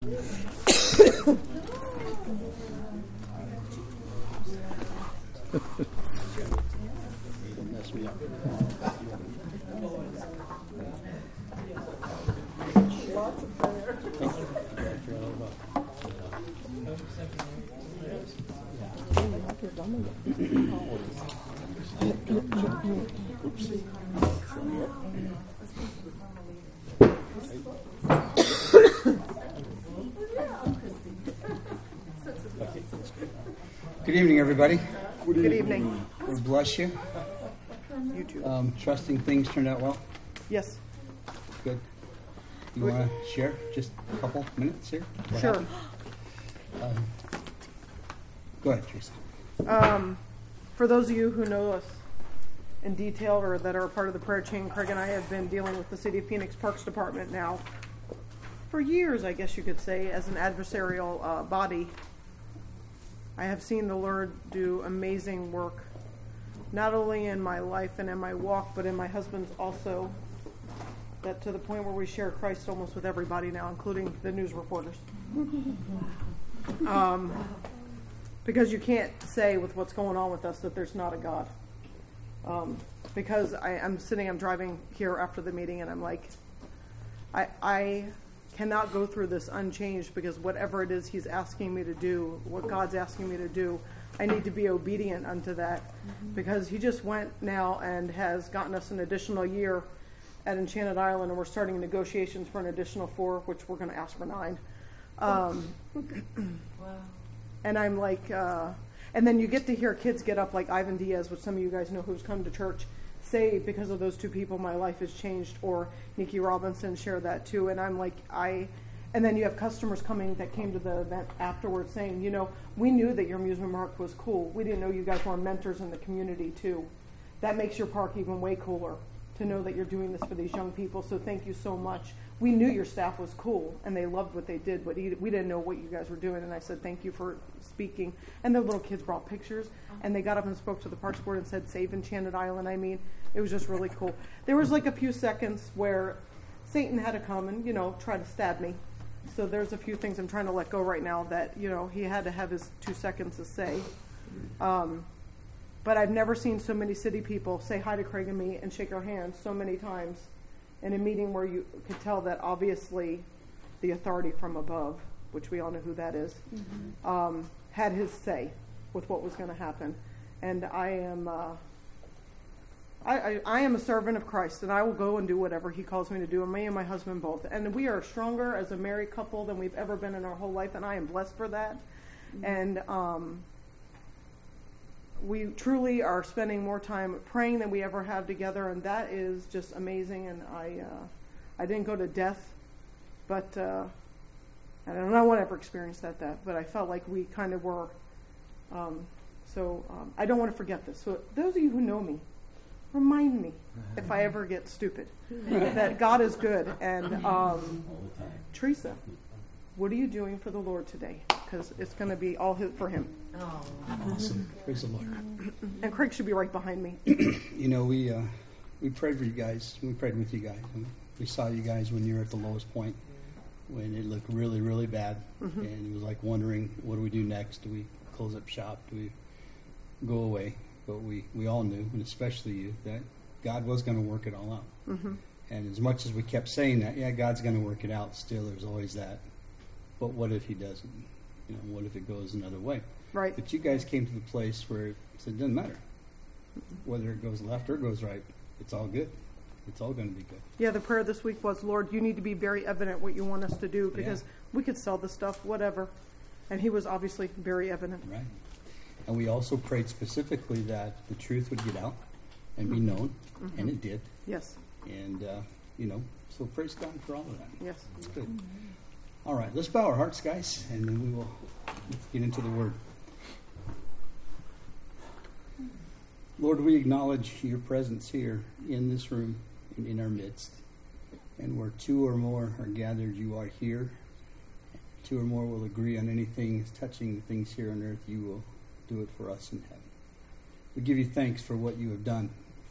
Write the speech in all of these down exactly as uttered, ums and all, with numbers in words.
Don't mess me up. Lots of prayer. Thank you. Oops. Good evening, everybody. Good evening. God bless you. You too. Um, trusting things turned out well. Yes. Good. You want to share just a couple minutes here? What Sure. happened? Um, go ahead, Teresa. Um, for those of you who know us in detail or that are a part of the prayer chain, Craig and I have been dealing with the City of Phoenix Parks Department now for years, I guess you could say, as an adversarial uh, body. I have seen the Lord do amazing work, not only in my life and in my walk, but in my husband's also, that to the point where we share Christ almost with everybody now, including the news reporters. Um, because you can't say with what's going on with us that there's not a God. Um, because I, I'm sitting, I'm driving here after the meeting, and I'm like, I, I cannot go through this unchanged, because whatever it is he's asking me to do, what God's asking me to do, I need to be obedient unto that. Mm-hmm. Because he just went now and has gotten us an additional year at Enchanted Island, and we're starting negotiations for an additional four, which we're going to ask for nine. Um, wow. And I'm like, uh, and then you get to hear kids get up like Ivan Diaz, which some of you guys know who's come to church, say, because of those two people, my life has changed, or Nikki Robinson shared that too. And I'm like, I, and then you have customers coming that came to the event afterwards saying, you know, we knew that your amusement park was cool. We didn't know you guys were mentors in the community too. That makes your park even way cooler, to know that you're doing this for these young people. So thank you so much. We knew your staff was cool and they loved what they did, but we didn't know what you guys were doing. And I said, thank you for speaking. And the little kids brought pictures, and they got up and spoke to the Parks Board and said, save Enchanted Island. I mean, it was just really cool. There was like a few seconds where Satan had to come and, you know, try to stab me. So there's a few things I'm trying to let go right now that, you know, he had to have his two seconds to say. Um, but I've never seen so many city people say hi to Craig and me and shake our hands so many times in a meeting where you could tell that obviously the authority from above, which we all know who that is, mm-hmm. um, had his say with what was going to happen. And I am uh, I, I, I am a servant of Christ, and I will go and do whatever he calls me to do, and me and my husband both. And we are stronger as a married couple than we've ever been in our whole life, and I am blessed for that. Mm-hmm. And um, we truly are spending more time praying than we ever have together, and that is just amazing. And I uh, I didn't go to death, but uh, I don't know, I won't ever experience that, that, but I felt like we kind of were. Um, so um, I don't want to forget this. So those of you who know me, remind me if I ever get stupid that God is good. And um, Teresa, what are you doing for the Lord today? Because it's going to be all his, for him. Oh, awesome! Praise the Lord. And Craig should be right behind me. You know, we uh, we prayed for you guys. We prayed with you guys. We saw you guys when you were at the lowest point, when it looked really, really bad, mm-hmm. and it was like wondering, what do we do next? Do we close up shop? Do we go away? But we, we all knew, and especially you, that God was going to work it all out. Mm-hmm. And as much as we kept saying that, yeah, God's going to work it out, still there's always that. But what if he doesn't? You know, what if it goes another way? Right. But you guys came to the place where it said, it doesn't matter. Whether it goes left or goes right, it's all good. It's all going to be good. Yeah, the prayer this week was, Lord, you need to be very evident what you want us to do, because yeah. we could sell the stuff, whatever. And he was obviously very evident. Right. And we also prayed specifically that the truth would get out and be known, mm-hmm. and it did. Yes. And, uh, you know, so praise God for all of that. Yes. It's good. Mm-hmm. All right, let's bow our hearts, guys, and then we will get into the Word. Lord, we acknowledge your presence here in this room and in our midst. And where two or more are gathered, you are here. Two or more will agree on anything touching the things here on earth, you will do it for us in heaven. We give you thanks for what you have done for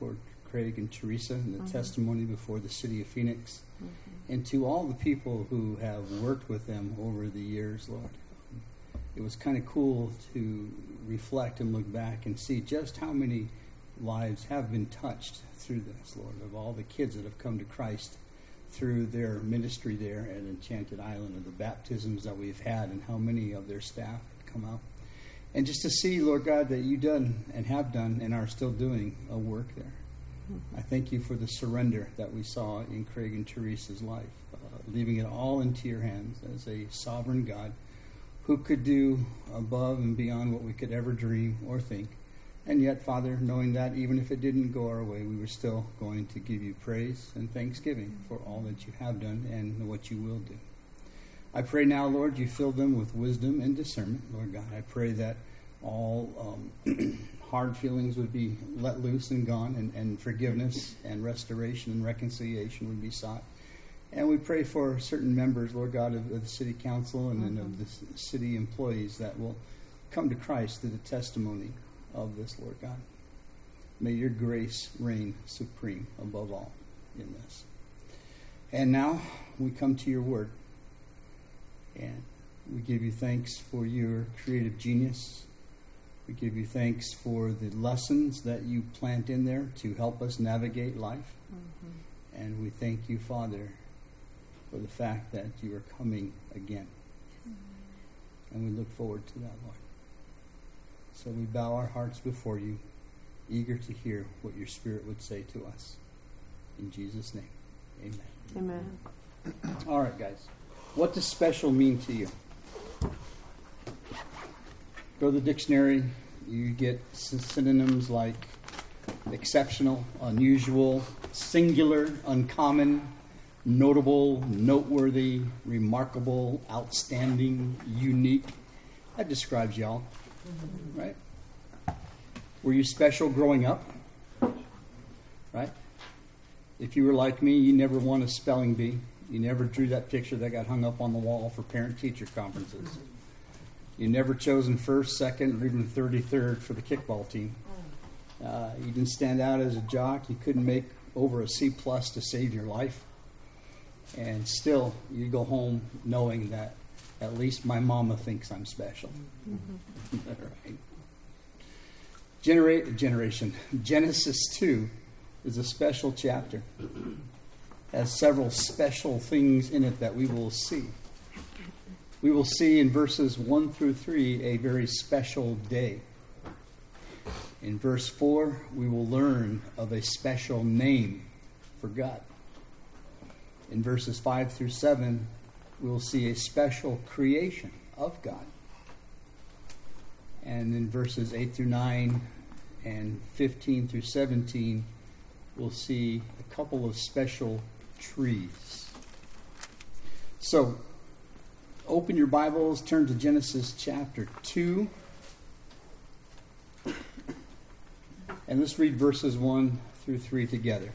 Craig and Teresa and the Mhm. testimony before the city of Phoenix, Mhm. and to all the people who have worked with them over the years, Lord. It was kind of cool to reflect and look back and see just how many lives have been touched through this, Lord, of all the kids that have come to Christ through their ministry there at Enchanted Island, and the baptisms that we've had, and how many of their staff had come out. And just to see, Lord God, that you've done and have done and are still doing a work there. I thank you for the surrender that we saw in Craig and Teresa's life, uh, leaving it all into your hands as a sovereign God who could do above and beyond what we could ever dream or think. And yet, Father, knowing that even if it didn't go our way, we were still going to give you praise and thanksgiving for all that you have done and what you will do. I pray now, Lord, you fill them with wisdom and discernment. Lord God, I pray that all um, hard feelings would be let loose and gone, and, and forgiveness and restoration and reconciliation would be sought. And we pray for certain members, Lord God, of, of the city council and, mm-hmm. and of the city employees that will come to Christ through the testimony of this, Lord God. May your grace reign supreme above all in this. And now we come to your word. And we give you thanks for your creative genius. We give you thanks for the lessons that you plant in there to help us navigate life. Mm-hmm. And we thank you, Father, for the fact that you are coming again. Mm-hmm. And we look forward to that, Lord. So we bow our hearts before you, eager to hear what your Spirit would say to us. In Jesus' name, amen. Amen. All right, guys. What does special mean to you? Go to the dictionary. You get synonyms like exceptional, unusual, singular, uncommon, notable, noteworthy, remarkable, outstanding, unique. That describes y'all, right? Were you special growing up? Right? If you were like me, you never won a spelling bee. You never drew that picture that got hung up on the wall for parent-teacher conferences. You never chosen first, second, or even thirty-third for the kickball team. Uh, you didn't stand out as a jock. You couldn't make over a C plus to save your life. And still, you go home knowing that at least my mama thinks I'm special. Mm-hmm. Right. Genera- generation. Genesis two is a special chapter. Has several special things in it that we will see. We will see in verses one through three a very special day. In verse four, we will learn of a special name for God. In verses five through seven, we will see a special creation of God. And in verses eight through nine and fifteen through seventeen, we'll see a couple of special trees. So, open your Bibles, turn to Genesis chapter two. And let's read verses one through three together.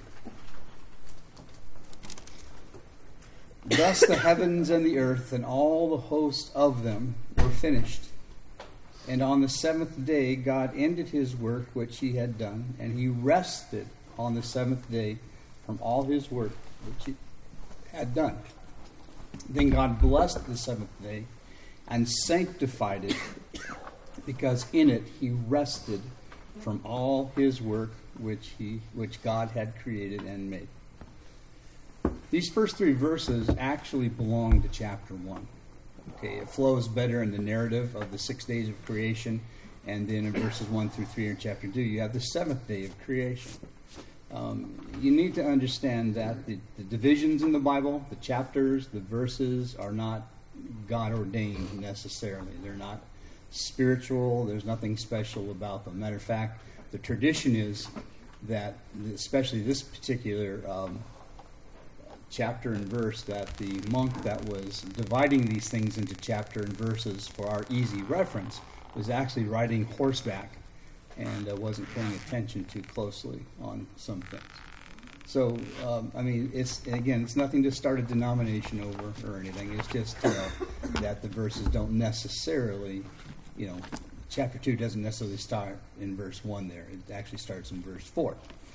Thus the heavens and the earth and all the host of them were finished. And on the seventh day God ended his work which he had done, and he rested on the seventh day from all his work which he had done. Then God blessed the seventh day and sanctified it, because in it he rested from all his work which he which God had created and made. These first three verses actually belong to chapter one. Okay, it flows better in the narrative of the six days of creation, and then in verses one through three in chapter two, you have the seventh day of creation. Um, you need to understand that the, the divisions in the Bible, the chapters, the verses, are not God-ordained necessarily. They're not spiritual. There's nothing special about them. Matter of fact, the tradition is that, especially this particular um, chapter and verse, that the monk that was dividing these things into chapter and verses for our easy reference was actually riding horseback and uh, wasn't paying attention too closely on some things. So, um, I mean, it's again, it's nothing to start a denomination over or anything. It's just, you know, that the verses don't necessarily, you know, chapter two doesn't necessarily start in verse one there. It actually starts in verse four.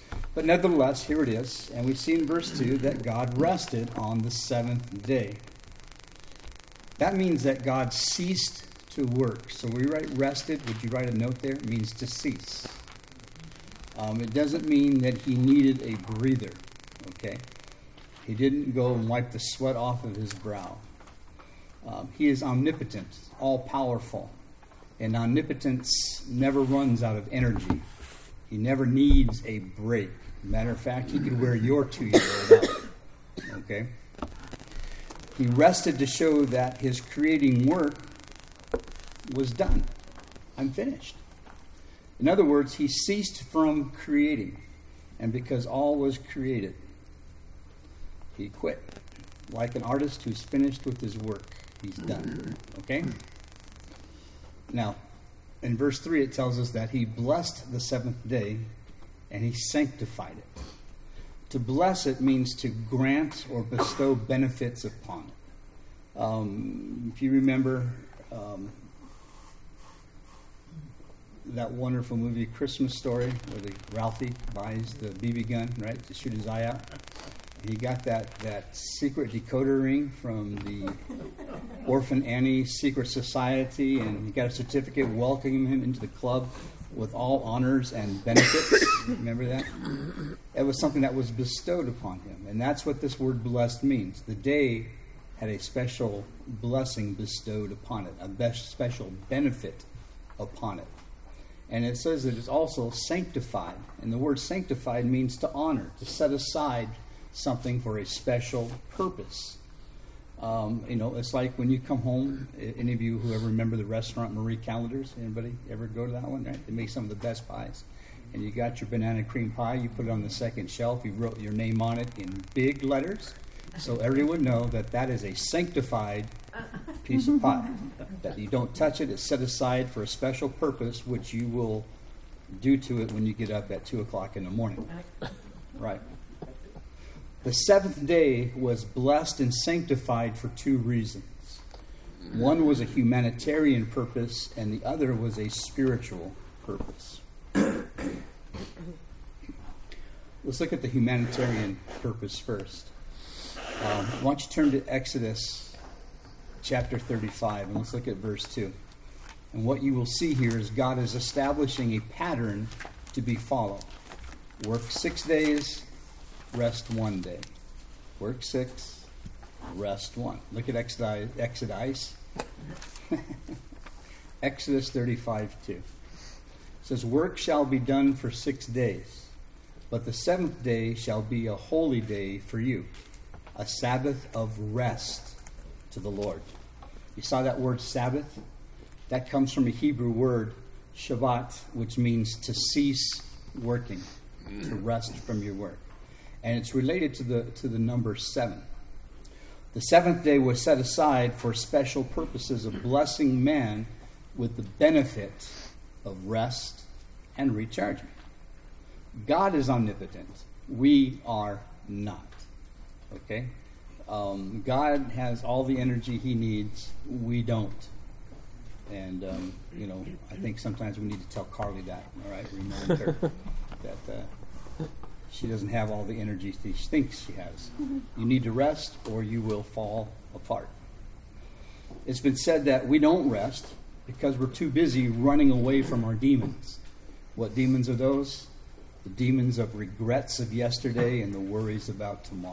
But nevertheless, here it is. And we see in verse two that God rested on the seventh day. That means that God ceased to work. So we write rested. Would you write a note there? It means to cease. Um, it doesn't mean that he needed a breather. Okay? He didn't go and wipe the sweat off of his brow. Um, he is omnipotent, all-powerful. And omnipotence never runs out of energy. He never needs a break. Matter of fact, he could wear your two-year-old out. Okay? He rested to show that his creating work was done. I'm finished. In other words, he ceased from creating. And because all was created, he quit. Like an artist who's finished with his work. He's done. Okay? Now, in verse three, it tells us that he blessed the seventh day and he sanctified it. To bless it means to grant or bestow benefits upon it. Um, if you remember um, that wonderful movie, Christmas Story, where the Ralphie buys the B B gun, right, to shoot his eye out. He got that, that secret decoder ring from the Orphan Annie Secret Society, and he got a certificate welcoming him into the club with all honors and benefits. Remember that? It was something that was bestowed upon him, and that's what this word blessed means. The day had a special blessing bestowed upon it, a best special benefit upon it. And it says that it's also sanctified, and the word sanctified means to honor, to set aside something for a special purpose. Um, you know, it's like when you come home, any of you who ever remember the restaurant Marie Callender's, anybody ever go to that one, right? They make some of the best pies. And you got your banana cream pie, you put it on the second shelf, you wrote your name on it in big letters, so everyone know that that is a sanctified piece of pie. That you don't touch it, it's set aside for a special purpose, which you will do to it when you get up at two o'clock in the morning. Right. The seventh day was blessed and sanctified for two reasons. One was a humanitarian purpose, and the other was a spiritual purpose. Let's look at the humanitarian purpose first. Um, why don't you turn to Exodus chapter thirty-five, and let's look at verse two. And what you will see here is God is establishing a pattern to be followed. Work six days, rest one day. Work six, rest one. Look at Exodus. Exodus, Exodus thirty-five two. It says, work shall be done for six days, but the seventh day shall be a holy day for you, a Sabbath of rest to the Lord. You saw that word Sabbath? That comes from a Hebrew word, Shabbat, which means to cease working, to rest from your work. And it's related to the to the number seven. The seventh day was set aside for special purposes of blessing man with the benefit of rest and recharging. God is omnipotent. We are not. Okay? Um, God has all the energy he needs. We don't. And, um, you know, I think sometimes we need to tell Carly that, all right? Remind her that uh, she doesn't have all the energy she thinks she has. You need to rest or you will fall apart. It's been said that we don't rest because we're too busy running away from our demons. What demons are those? The demons of regrets of yesterday and the worries about tomorrow.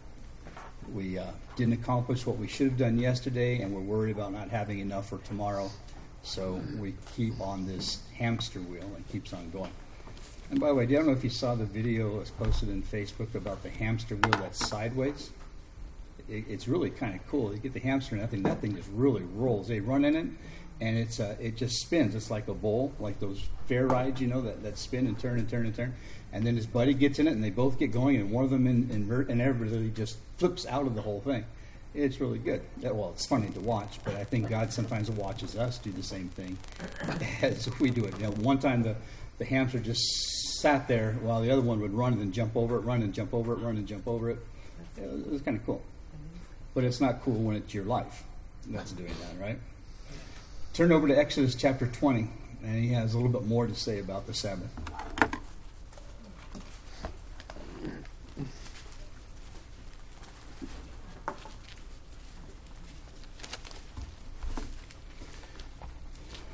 We uh, didn't accomplish what we should have done yesterday, and we're worried about not having enough for tomorrow. So we keep on this hamster wheel and keeps on going. And by the way, I don't know if you saw the video that was posted in Facebook about the hamster wheel that's sideways. It, it's really kind of cool. You get the hamster and that thing, that thing just really rolls. They run in it, and it's uh, it just spins. It's like a bowl, like those fair rides, you know, that, that spin and turn and turn and turn. And then his buddy gets in it, and they both get going, and one of them in, invert, and everybody just flips out of the whole thing. It's really good. Well, it's funny to watch, but I think God sometimes watches us do the same thing as we do it. You know, one time the, the hamster just sat there while the other one would run and then jump over it, run and jump over it, run and jump over it. It was, it was kind of cool. But it's not cool when it's your life that's doing that, right? Turn over to Exodus chapter twenty, and he has a little bit more to say about the Sabbath.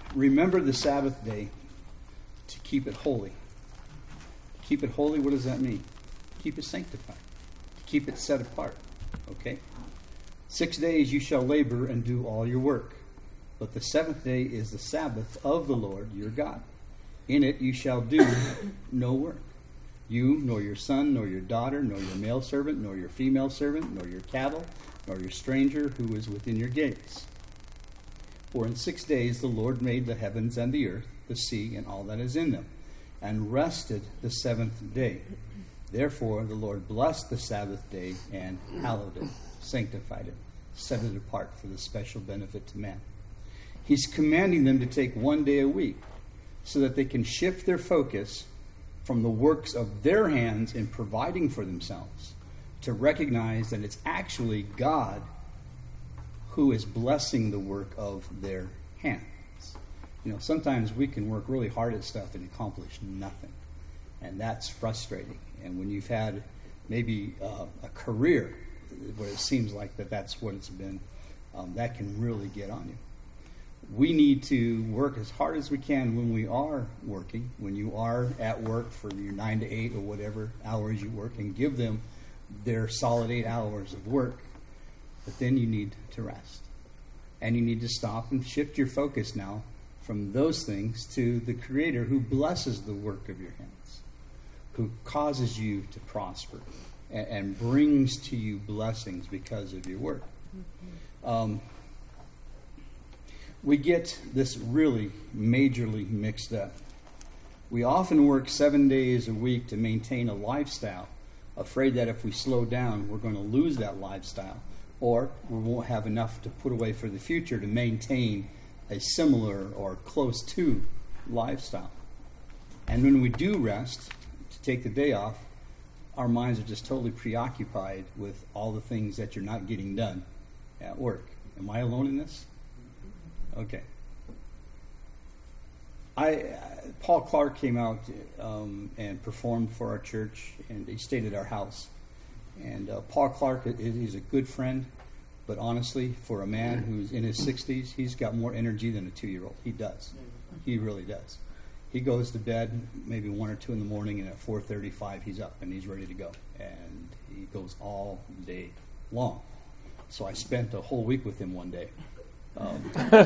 remember the Sabbath day to keep it holy. Keep it holy, what does that mean? Keep it sanctified. Keep it set apart. Okay? Six days you shall labor and do all your work. But the seventh day is the Sabbath of the Lord your God. In it you shall do no work. You, nor your son, nor your daughter, nor your male servant, nor your female servant, nor your cattle, nor your stranger who is within your gates. For in six days the Lord made the heavens and the earth, the sea, and all that is in them, and rested the seventh day. Therefore the Lord blessed the Sabbath day and hallowed it, sanctified it, set it apart for the special benefit to man. He's commanding them to take one day a week so that they can shift their focus from the works of their hands in providing for themselves to recognize that it's actually God who is blessing the work of their hands. You know, sometimes we can work really hard at stuff and accomplish nothing. And that's frustrating. And when you've had maybe uh, a career where it seems like that that's what it's been, um, that can really get on you. We need to work as hard as we can when we are working, when you are at work for your nine to eight or whatever hours you work, and give them their solid eight hours of work. But then you need to rest. And you need to stop and shift your focus now from those things to the Creator who blesses the work of your hands, who causes you to prosper and, and brings to you blessings because of your work. Um, we get this really majorly mixed up. We often work seven days a week to maintain a lifestyle, afraid that if we slow down, we're going to lose that lifestyle, or we won't have enough to put away for the future to maintain a similar or close to lifestyle. And when we do rest, to take the day off, our minds are just totally preoccupied with all the things that you're not getting done at work. Am I alone in this? Okay. I uh, Paul Clark came out um, and performed for our church, and he stayed at our house. And uh, Paul Clark is a good friend, but honestly, for a man who's in his sixties, he's got more energy than a two-year-old. He does. He really does. He goes to bed maybe one or two in the morning, and at four thirty-five he's up and he's ready to go. And he goes all day long. So I spent a whole week with him one day. Um,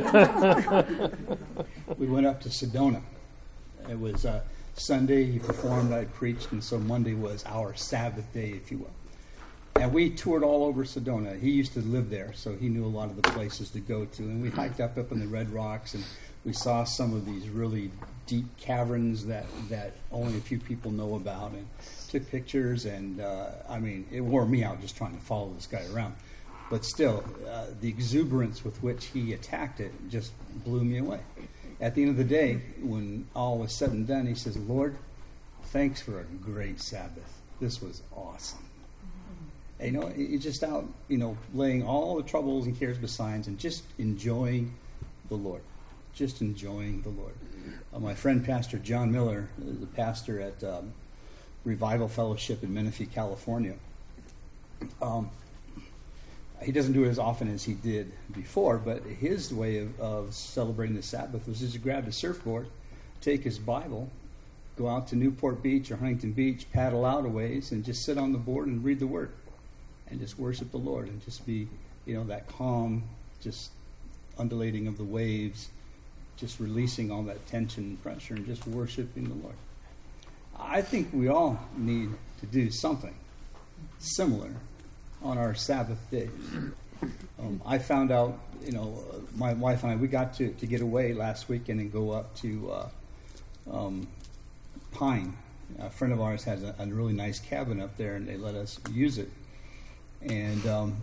we went up to Sedona. It was uh, Sunday, he performed, I preached, and so Monday was our Sabbath day, if you will. And we toured all over Sedona. He used to live there, so he knew a lot of the places to go to. And we hiked up up in the Red Rocks, and we saw some of these really deep caverns that, that only a few people know about, and took pictures. And, uh, I mean, it wore me out just trying to follow this guy around. But still, uh, the exuberance with which he attacked it just blew me away. At the end of the day, when all was said and done, he says, Lord, thanks for a great Sabbath. This was awesome. And, you know, he's just out, you know, laying all the troubles and cares beside and just enjoying the Lord. Just enjoying the Lord. Uh, my friend, Pastor John Miller, the pastor at um, Revival Fellowship in Menifee, California, um, he doesn't do it as often as he did before, but his way of, of celebrating the Sabbath was just to grab a surfboard, take his Bible, go out to Newport Beach or Huntington Beach, paddle out a ways, and just sit on the board and read the Word, and just worship the Lord, and just be, you know, that calm, just undulating of the waves, just releasing all that tension and pressure, and just worshiping the Lord. I think we all need to do something similar on our Sabbath days. Um, I found out, you know, my wife and I, we got to, to get away last weekend and go up to uh, um, Pine. A friend of ours has a, a really nice cabin up there, and they let us use it. And um,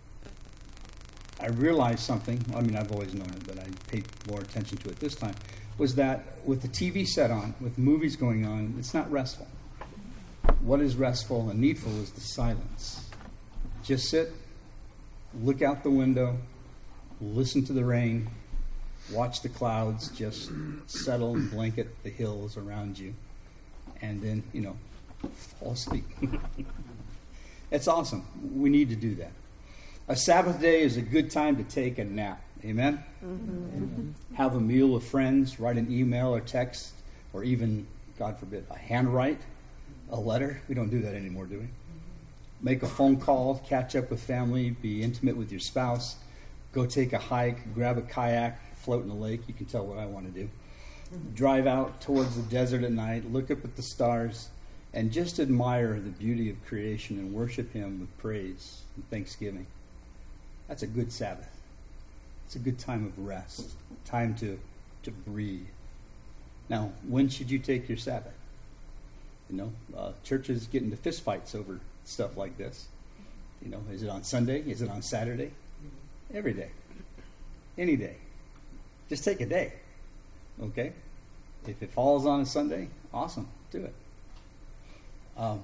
I realized something, I mean, I've always known it, but I paid more attention to it this time, was that with the T V set on, with movies going on, it's not restful. What is restful and needful is the silence. Just sit, look out the window, listen to the rain, watch the clouds just settle and blanket the hills around you, and then, you know, fall asleep. It's awesome. We need to do that. A Sabbath day is a good time to take a nap. Amen? Mm-hmm. Have a meal with friends, write an email or text, or even, God forbid, a handwrite, a letter. We don't do that anymore, do we? Make a phone call, catch up with family, be intimate with your spouse, go take a hike, grab a kayak, float in the lake. You can tell what I want to do. Mm-hmm. Drive out towards the desert at night, look up at the stars, and just admire the beauty of creation and worship Him with praise and thanksgiving. That's a good Sabbath. It's a good time of rest, time to, to breathe. Now, when should you take your Sabbath? You know, uh, churches get into fistfights over stuff like this. You know, is it on Sunday? Is it on Saturday? Every day. Any day. Just take a day. Okay? If it falls on a Sunday, awesome. Do it. Um,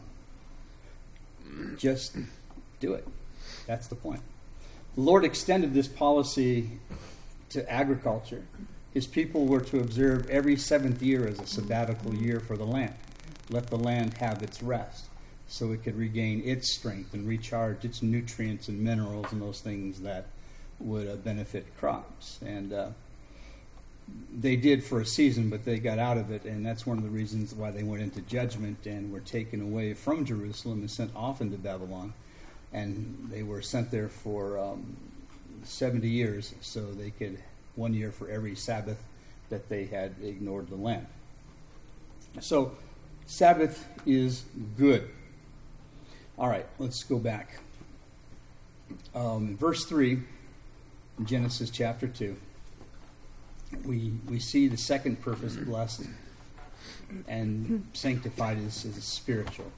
just do it. That's the point. The Lord extended this policy to agriculture. His people were to observe every seventh year as a sabbatical year for the land. Let the land have its rest so it could regain its strength and recharge its nutrients and minerals and those things that would uh, benefit crops. And uh, they did for a season, but they got out of it, and that's one of the reasons why they went into judgment and were taken away from Jerusalem and sent off into Babylon. And they were sent there for um, seventy years, so they could, one year for every Sabbath that they had ignored the land. So, Sabbath is good. All right, let's go back. Um, verse three, in Genesis chapter two, we we see the second purpose, blessed and sanctified, is, is spiritual.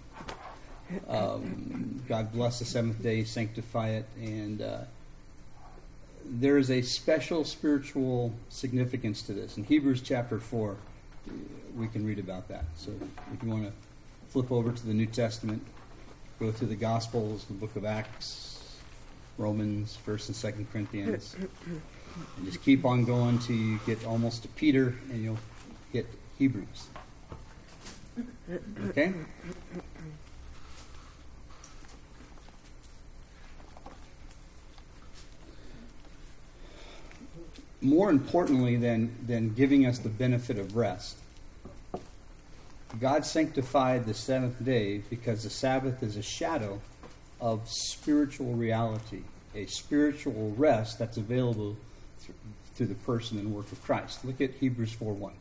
Um, God bless the seventh day, sanctify it, and uh, there is a special spiritual significance to this. In Hebrews chapter four, we can read about that. So if you want to flip over to the New Testament, go through the Gospels, the book of Acts, Romans, First and Second Corinthians, and just keep on going till you get almost to Peter, and you'll hit Hebrews. Okay? More importantly than, than giving us the benefit of rest, God sanctified the seventh day because the Sabbath is a shadow of spiritual reality, a spiritual rest that's available through, through the person and work of Christ. Look at Hebrews four one.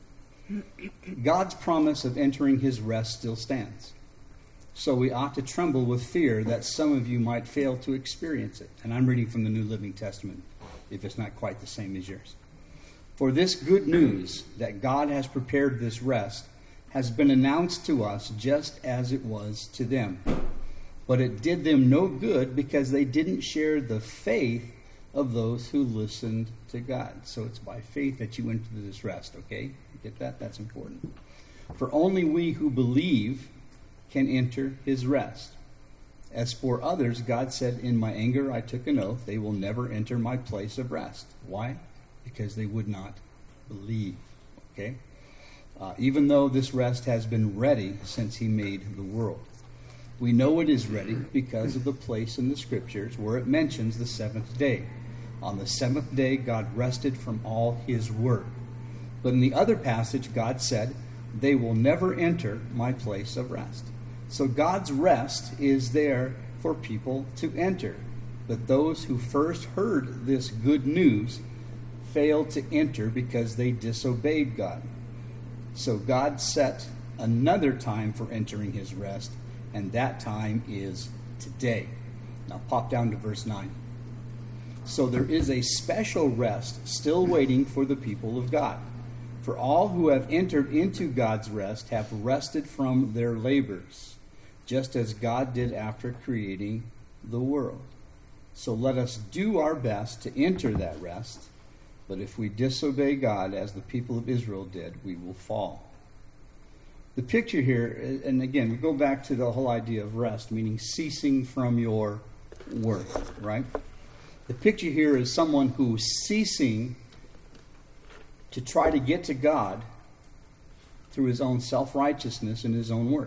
God's promise of entering His rest still stands. So we ought to tremble with fear that some of you might fail to experience it. And I'm reading from the New Living Testament, if it's not quite the same as yours. For this good news that God has prepared this rest has been announced to us just as it was to them. But it did them no good because they didn't share the faith of those who listened to God. So it's by faith that you enter this rest, okay? You get that? That's important. For only we who believe can enter His rest. As for others, God said, in my anger I took an oath, they will never enter my place of rest. Why? Because they would not believe. Okay? Uh, even though this rest has been ready since He made the world. We know it is ready because of the place in the Scriptures where it mentions the seventh day. On the seventh day, God rested from all His work. But in the other passage, God said, they will never enter my place of rest. So God's rest is there for people to enter. But those who first heard this good news failed to enter because they disobeyed God. So God set another time for entering His rest, and that time is today. Now pop down to verse nine. So there is a special rest still waiting for the people of God. For all who have entered into God's rest have rested from their labors, just as God did after creating the world. So let us do our best to enter that rest. But if we disobey God, as the people of Israel did, we will fall. The picture here, and again, we go back to the whole idea of rest, meaning ceasing from your work, right? The picture here is someone who's ceasing to try to get to God through his own self-righteousness and his own work.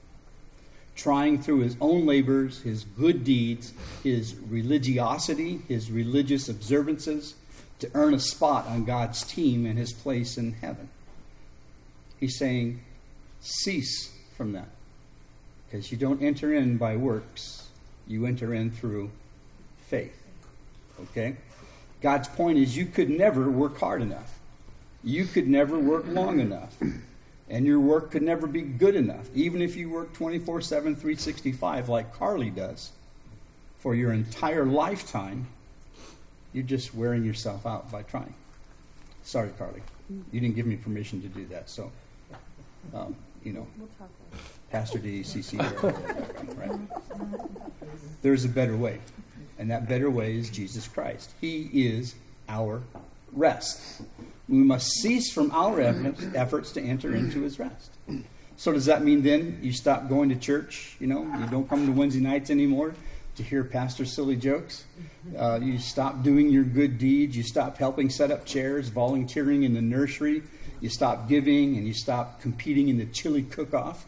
Trying through his own labors, his good deeds, his religiosity, his religious observances, to earn a spot on God's team and his place in heaven. He's saying, cease from that. Because you don't enter in by works. You enter in through faith. Okay? God's point is you could never work hard enough. You could never work long enough. And your work could never be good enough. Even if you work twenty-four seven, three sixty-five like Carly does for your entire lifetime, you're just wearing yourself out by trying. Sorry, Carly. You didn't give me permission to do that. So, um, you know, Pastor D C C. Right? There's a better way. And that better way is Jesus Christ. He is our rest. We must cease from our efforts to enter into his rest. So does that mean then you stop going to church? You know, you don't come to Wednesday nights anymore to hear pastor silly jokes? Uh, you stop doing your good deeds. You stop helping set up chairs, volunteering in the nursery. You stop giving and you stop competing in the chili cook-off.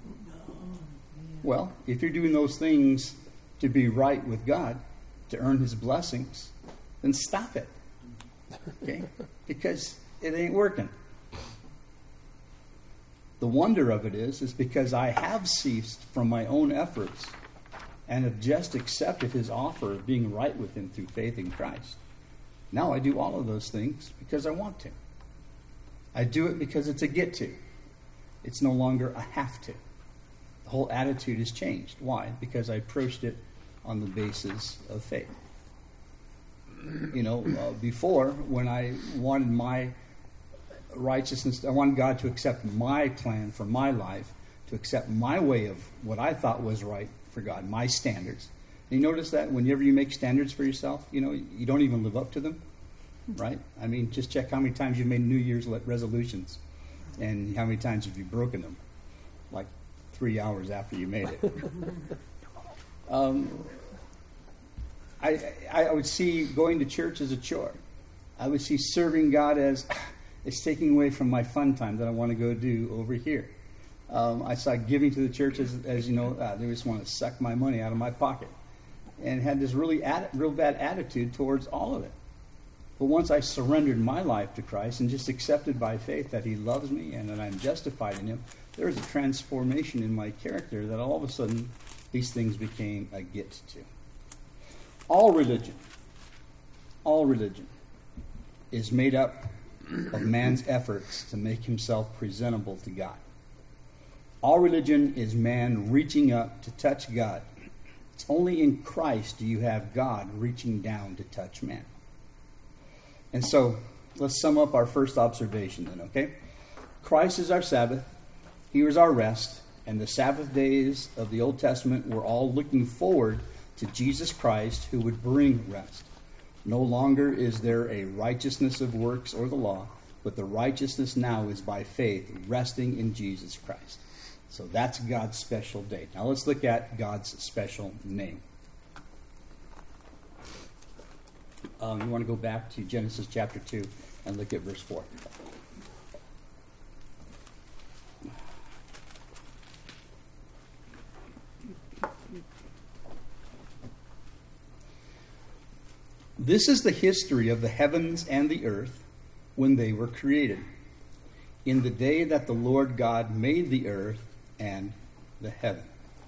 Well, if you're doing those things to be right with God, to earn his blessings, then stop it. Okay? Because it ain't working. The wonder of it is, is because I have ceased from my own efforts and have just accepted his offer of being right with him through faith in Christ. Now I do all of those things because I want to. I do it because it's a get to. It's no longer a have to. The whole attitude has changed. Why? Because I approached it on the basis of faith. You know, uh, before, when I wanted my righteousness, I wanted God to accept my plan for my life, to accept my way of what I thought was right for God, my standards. And you notice that whenever you make standards for yourself, you know, you don't even live up to them, right? I mean, just check how many times you've made New Year's resolutions and how many times have you broken them, like three hours after you made it. um, I, I would see going to church as a chore. I would see serving God as it's taking away from my fun time that I want to go do over here. Um, I saw giving to the church as, as you know, uh, they just want to suck my money out of my pocket, and had this really ad, real bad attitude towards all of it. But once I surrendered my life to Christ and just accepted by faith that he loves me and that I'm justified in him, there was a transformation in my character that all of a sudden these things became a get to. All religion, all religion is made up of man's efforts to make himself presentable to God. All religion is man reaching up to touch God. It's only in Christ do you have God reaching down to touch man. And so, let's sum up our first observation then, okay? Christ is our Sabbath. He is our rest. And the Sabbath days of the Old Testament were all looking forward to Jesus Christ, who would bring rest. No longer is there a righteousness of works or the law, but the righteousness now is by faith, resting in Jesus Christ. So that's God's special day. Now let's look at God's special name. Um, you want to go back to Genesis chapter two and look at verse four. This is the history of the heavens and the earth when they were created, in the day that the Lord God made the earth and the heaven.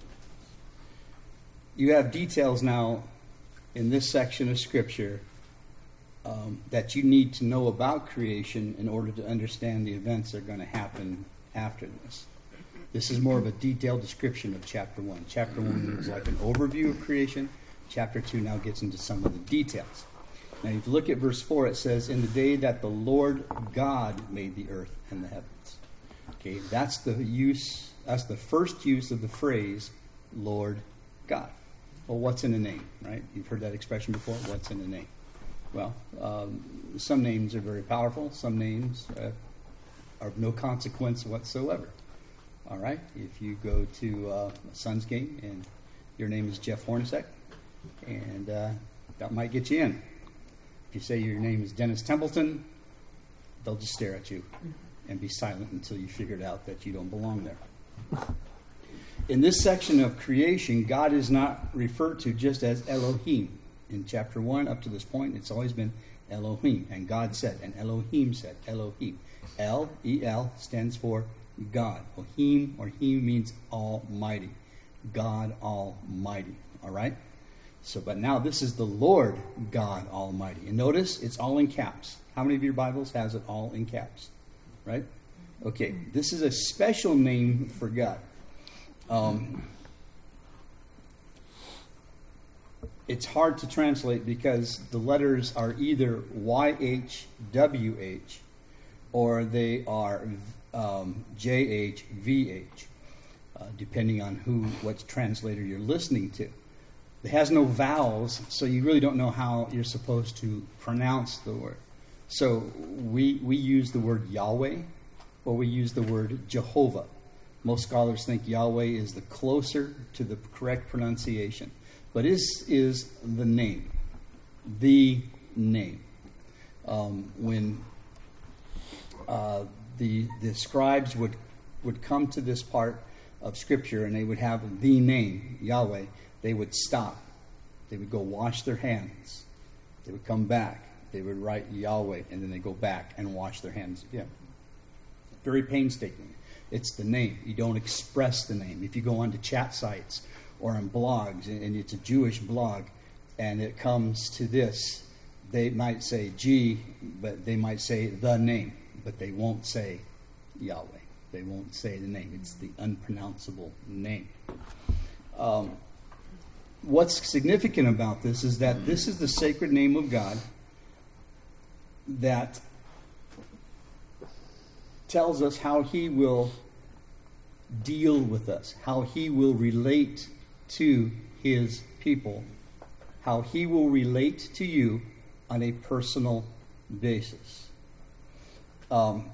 You have details now in this section of Scripture um, that you need to know about creation in order to understand the events that are going to happen after this. This is more of a detailed description of chapter one. Chapter one is like an overview of creation. Chapter two now gets into some of the details. Now, if you look at verse four, it says, in the day that the Lord God made the earth and the heavens. Okay, that's the use, that's the first use of the phrase, Lord God. Well, what's in a name, right? You've heard that expression before, what's in a name? Well, um, some names are very powerful. Some names uh, are of no consequence whatsoever. All right? If you go to uh, a Suns game and your name is Jeff Hornacek, and uh, that might get you in. If you say your name is Dennis Templeton, they'll just stare at you and be silent until you figured out that you don't belong there. In this section of creation, God is not referred to just as Elohim. In chapter one, up to this point, it's always been Elohim. And God said, and Elohim said, Elohim. El, E L, stands for God. Ohim, or Him means Almighty. God Almighty. All right? So, but now this is the Lord God Almighty. And notice it's all in caps. How many of your Bibles has it all in caps? Right? Okay, this is a special name for God. Um, it's hard to translate because the letters are either Y H W H or they are um, J H V H, uh, depending on who, what translator you're listening to. It has no vowels, so you really don't know how you're supposed to pronounce the word. So we we use the word Yahweh, or we use the word Jehovah. Most scholars think Yahweh is the closer to the correct pronunciation. But this is the name. The name. Um, when uh, the, the scribes would, would come to this part of Scripture and they would have the name, Yahweh, they would stop. They would go wash their hands. They would come back. They would write Yahweh, and then they go back and wash their hands again. Very painstaking. It's the name. You don't express the name. If you go onto chat sites or on blogs, and it's a Jewish blog, and it comes to this, they might say G, but they might say the name, but they won't say Yahweh. They won't say the name. It's the unpronounceable name. Um, what's significant about this is that this is the sacred name of God that tells us how He will deal with us, how He will relate to His people, how He will relate to you on a personal basis. Um,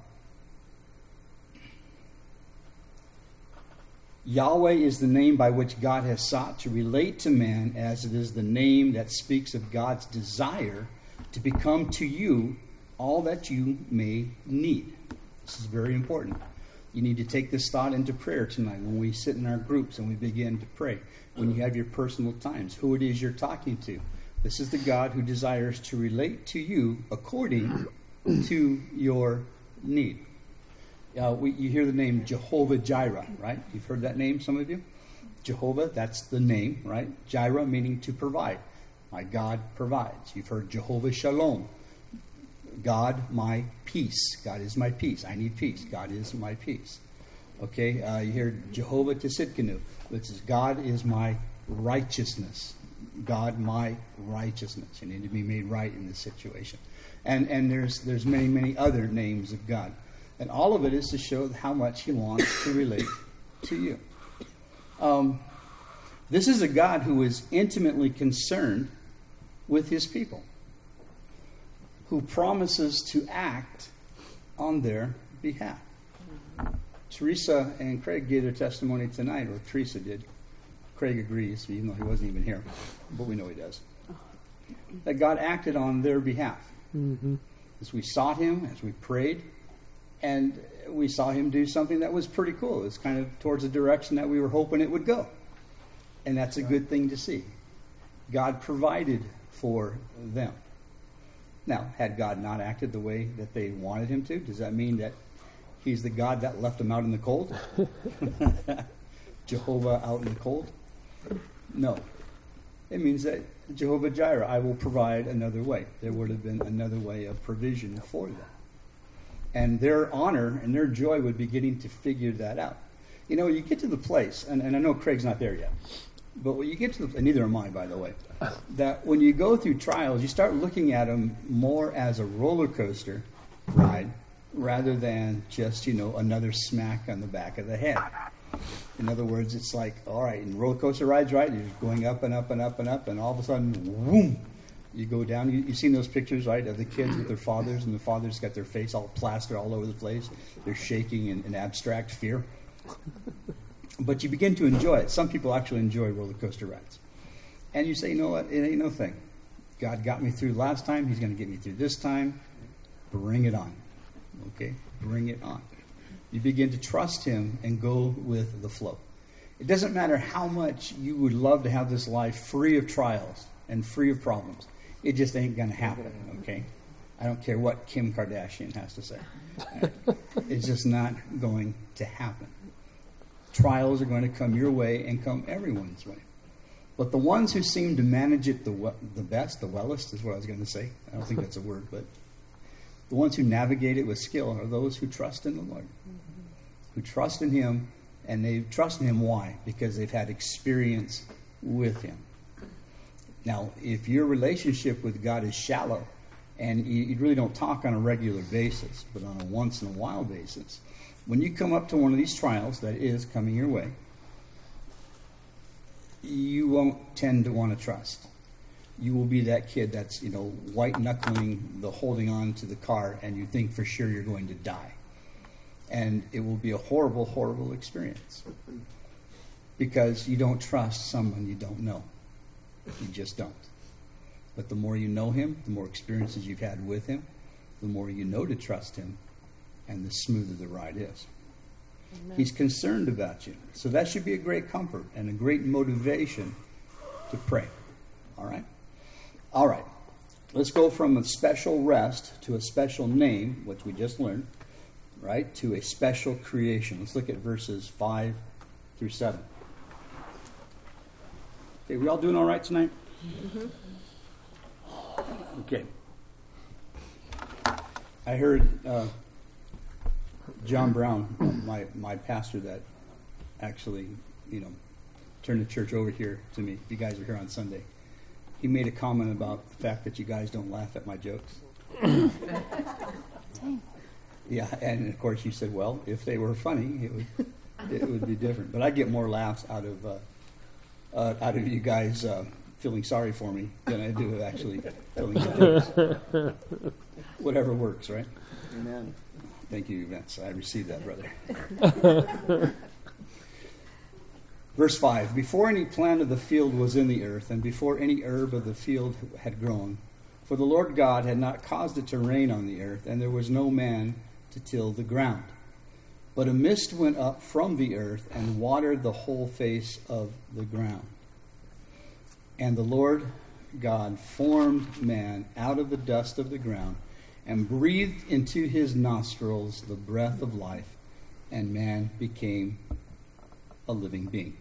Yahweh is the name by which God has sought to relate to man, as it is the name that speaks of God's desire to become to you all that you may need. This is very important. You need to take this thought into prayer tonight when we sit in our groups and we begin to pray. When you have your personal times, who it is you're talking to. This is the God who desires to relate to you according to your need. Uh, we, you hear the name Jehovah Jireh, right? You've heard that name, some of you? Jehovah, that's the name, right? Jireh meaning to provide. My God provides. You've heard Jehovah Shalom. God, my peace. God is my peace. I need peace. God is my peace. Okay, uh, you hear Jehovah Tsidkenu, which is God is my righteousness. God, my righteousness. You need to be made right in this situation. And and there's there's many, many other names of God. And all of it is to show how much He wants to relate to you. Um, this is a God who is intimately concerned with His people, who promises to act on their behalf. Teresa and Craig gave their testimony tonight, or Teresa did. Craig agrees, even though he wasn't even here, but we know he does. That God acted on their behalf. Mm-hmm. As we sought Him, as we prayed, and we saw Him do something that was pretty cool. It was kind of towards the direction that we were hoping it would go. And that's a good thing to see. God provided for them. Now, had God not acted the way that they wanted Him to, does that mean that He's the God that left them out in the cold? Jehovah out in the cold? No. It means that Jehovah Jireh, I will provide another way. There would have been another way of provision for them. And their honor and their joy would be beginning to figure that out. You know, you get to the place, and, and I know Craig's not there yet, but when you get to the, and neither am I, by the way, that when you go through trials, you start looking at them more as a roller coaster ride rather than just, you know, another smack on the back of the head. In other words, it's like, all right, in roller coaster rides, right, you're going up and up and up and up, and all of a sudden, whoom, you go down. You, you've seen those pictures, right, of the kids with their fathers, and the fathers got their face all plastered all over the place. They're shaking in, in abstract fear. But you begin to enjoy it. Some people actually enjoy roller coaster rides. And you say, you know what, it ain't no thing. God got me through last time. He's going to get me through this time. Bring it on. Okay? Bring it on. You begin to trust Him and go with the flow. It doesn't matter how much you would love to have this life free of trials and free of problems. It just ain't going to happen, okay? I don't care what Kim Kardashian has to say. It's just not going to happen. Trials are going to come your way and come everyone's way. But the ones who seem to manage it the we- the best, the wellest is what I was going to say. I don't think that's a word, but the ones who navigate it with skill are those who trust in the Lord, mm-hmm. who trust in Him, and they trust in Him. Why? Because they've had experience with Him. Now, if your relationship with God is shallow, and you, you really don't talk on a regular basis, but on a once in a while basis, when you come up to one of these trials that is coming your way, you won't tend to want to trust. You will be that kid that's, you know, white-knuckling the holding on to the car, and you think for sure you're going to die. And it will be a horrible, horrible experience. Because you don't trust someone you don't know. You just don't. But the more you know Him, the more experiences you've had with Him, the more you know to trust Him, and the smoother the ride is. Amen. He's concerned about you. So that should be a great comfort and a great motivation to pray. All right? All right. Let's go from a special rest to a special name, which we just learned, right, to a special creation. Let's look at verses five through seven. Okay, we all doing all right tonight? Mm-hmm. Okay. I heard uh, John Brown, my, my pastor that actually, you know, turned the church over here to me. You guys are here on Sunday. He made a comment about the fact that you guys don't laugh at my jokes. Yeah, and of course you said, well, if they were funny, it would it would be different. But I get more laughs out of uh, uh, out of you guys uh, feeling sorry for me than I do actually telling the jokes. Whatever works, right? Amen. Thank you, Vince. I received that, brother. Verse five, before any plant of the field was in the earth, and before any herb of the field had grown, for the Lord God had not caused it to rain on the earth, and there was no man to till the ground. But a mist went up from the earth and watered the whole face of the ground. And the Lord God formed man out of the dust of the ground and breathed into his nostrils the breath of life, and man became a living being.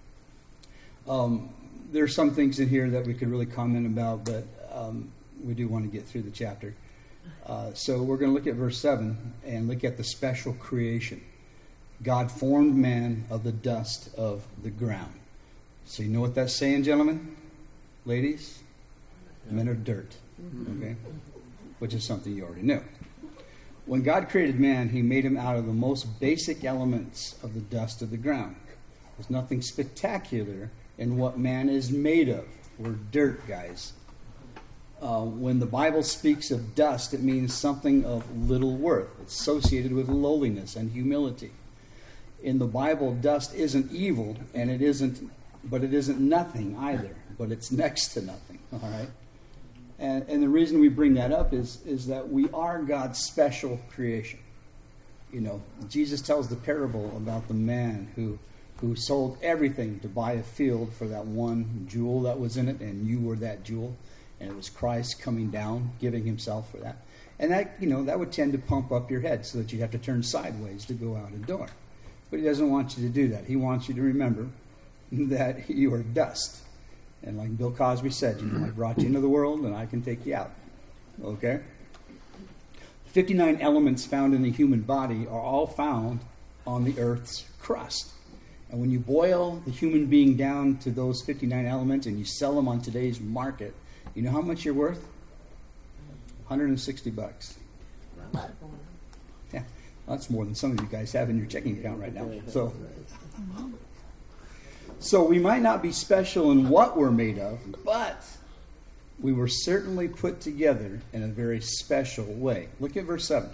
Um, there are some things in here that we could really comment about, but um, we do want to get through the chapter. Uh, so we're going to look at verse seven and look at the special creation. God formed man of the dust of the ground. So you know what that's saying, gentlemen? Ladies? Yeah. Men are dirt. Okay? Which is something you already knew. When God created man, He made him out of the most basic elements of the dust of the ground. There's nothing spectacular in what man is made of. We're dirt, guys. Uh, when the Bible speaks of dust, it means something of little worth. It's associated with lowliness and humility. In the Bible, dust isn't evil, and it isn't, but it isn't nothing either. But it's next to nothing. All right. And, and the reason we bring that up is, is that we are God's special creation. You know, Jesus tells the parable about the man who who sold everything to buy a field for that one jewel that was in it, and you were that jewel, and it was Christ coming down, giving Himself for that. And that, you know, that would tend to pump up your head so that you'd have to turn sideways to go out a door. But He doesn't want you to do that. He wants you to remember that you are dust. And like Bill Cosby said, you know, I brought you into the world and I can take you out. Okay? fifty-nine elements found in the human body are all found on the earth's crust. And when you boil the human being down to those fifty-nine elements and you sell them on today's market, you know how much you're worth? one hundred sixty bucks. Yeah, that's more than some of you guys have in your checking account right now. So, so we might not be special in what we're made of, but we were certainly put together in a very special way. Look at verse seven.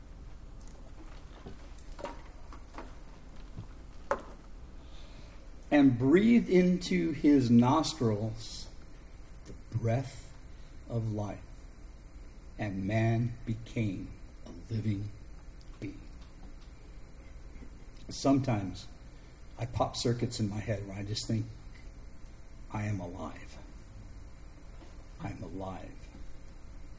And breathed into his nostrils the breath of life, and man became a living being. Sometimes I pop circuits in my head where I just think, I am alive. I'm alive.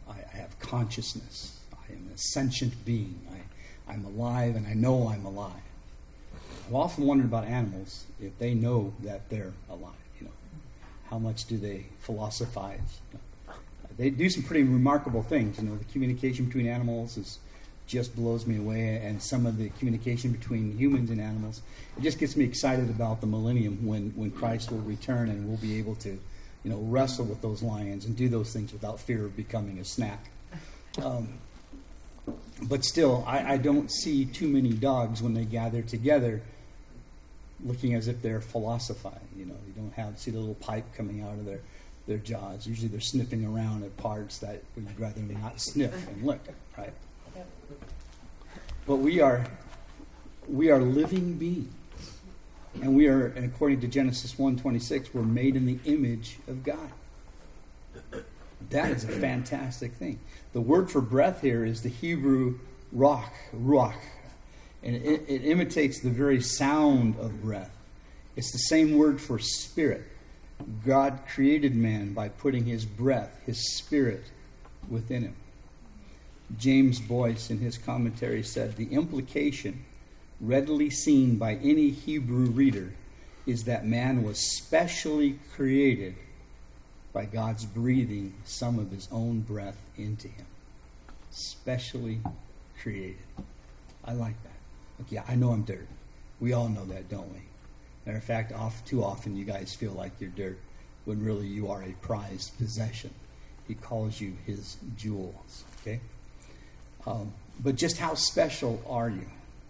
I, I have consciousness. I am a sentient being. I, I'm alive, and I know I'm alive. I've often wondered about animals, if they know that they're alive. You know, how much do they philosophize? You know, they do some pretty remarkable things. You know, the communication between animals is just blows me away, and some of the communication between humans and animals. It just gets me excited about the millennium when, when Christ will return and we'll be able to, you know, wrestle with those lions and do those things without fear of becoming a snack. Um, but still, I, I don't see too many dogs when they gather together looking as if they're philosophizing. You know, you don't have see the little pipe coming out of their, their jaws. Usually they're sniffing around at parts that we'd rather not sniff and lick, right? But we are we are living beings. And we are, and according to Genesis one twenty-six, we're made in the image of God. That is a fantastic thing. The word for breath here is the Hebrew ruach, ruach. And it, it imitates the very sound of breath. It's the same word for spirit. God created man by putting his breath, his spirit, within him. James Boyce, in his commentary, said, the implication readily seen by any Hebrew reader is that man was specially created by God's breathing some of his own breath into him. Specially created. I like that. Look, yeah, I know I'm dirt. We all know that, don't we? Matter of fact, off, too often you guys feel like you're dirt when really you are a prized possession. He calls you his jewels. Okay? Um, but just how special are you?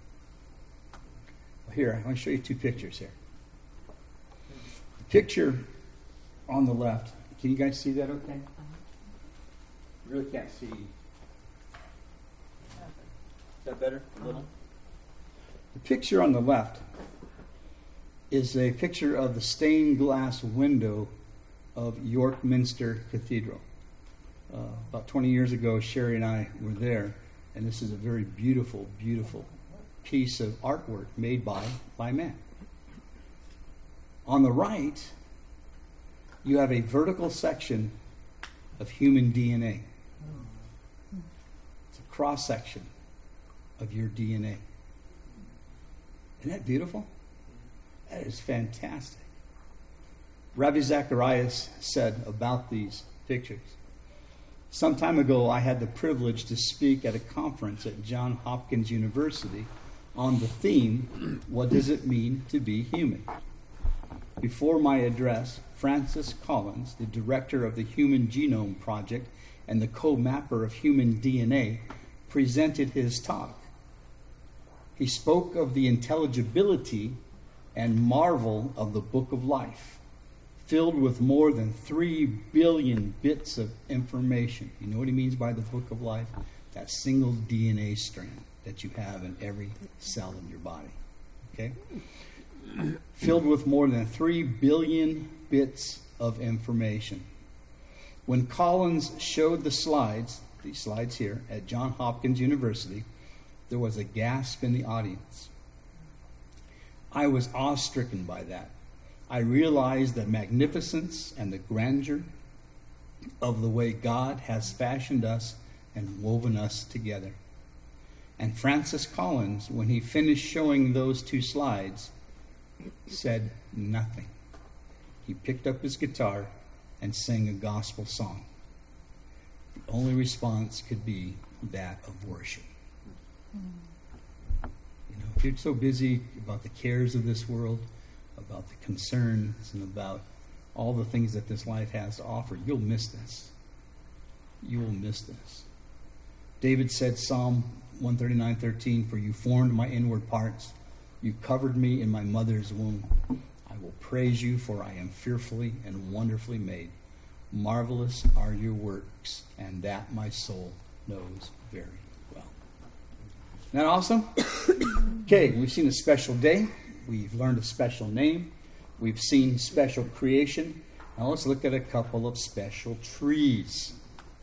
Here, I want to show you two pictures here. The picture on the left, can you guys see that okay? You really can't see. Is that better? A little? The picture on the left is a picture of the stained glass window of York Minster Cathedral. Uh, about twenty years ago, Sherry and I were there, and this is a very beautiful, beautiful piece of artwork made by, by man. On the right, you have a vertical section of human D N A. It's a cross-section of your D N A. Isn't that beautiful? That is fantastic. Ravi Zacharias said about these pictures, some time ago I had the privilege to speak at a conference at Johns Hopkins University on the theme, what does it mean to be human? Before my address, Francis Collins, the director of the Human Genome Project and the co-mapper of human D N A, presented his talk. He spoke of the intelligibility and marvel of the Book of Life, filled with more than three billion bits of information. You know what he means by the Book of Life? That single D N A strand that you have in every cell in your body. Okay? Filled with more than three billion bits of information. When Collins showed the slides, these slides here, at Johns Hopkins University, there was a gasp in the audience. I was awe-stricken by that. I realized the magnificence and the grandeur of the way God has fashioned us and woven us together. And Francis Collins, when he finished showing those two slides, said nothing. He picked up his guitar and sang a gospel song. The only response could be that of worship. You know, if you're so busy about the cares of this world, about the concerns, and about all the things that this life has to offer, you'll miss this. You will miss this. David said, Psalm one thirty-nine thirteen, for you formed my inward parts. You covered me in my mother's womb. I will praise you, for I am fearfully and wonderfully made. Marvelous are your works, and that my soul knows very well. Isn't that awesome? Okay, we've seen a special day. We've learned a special name. We've seen special creation. Now let's look at a couple of special trees.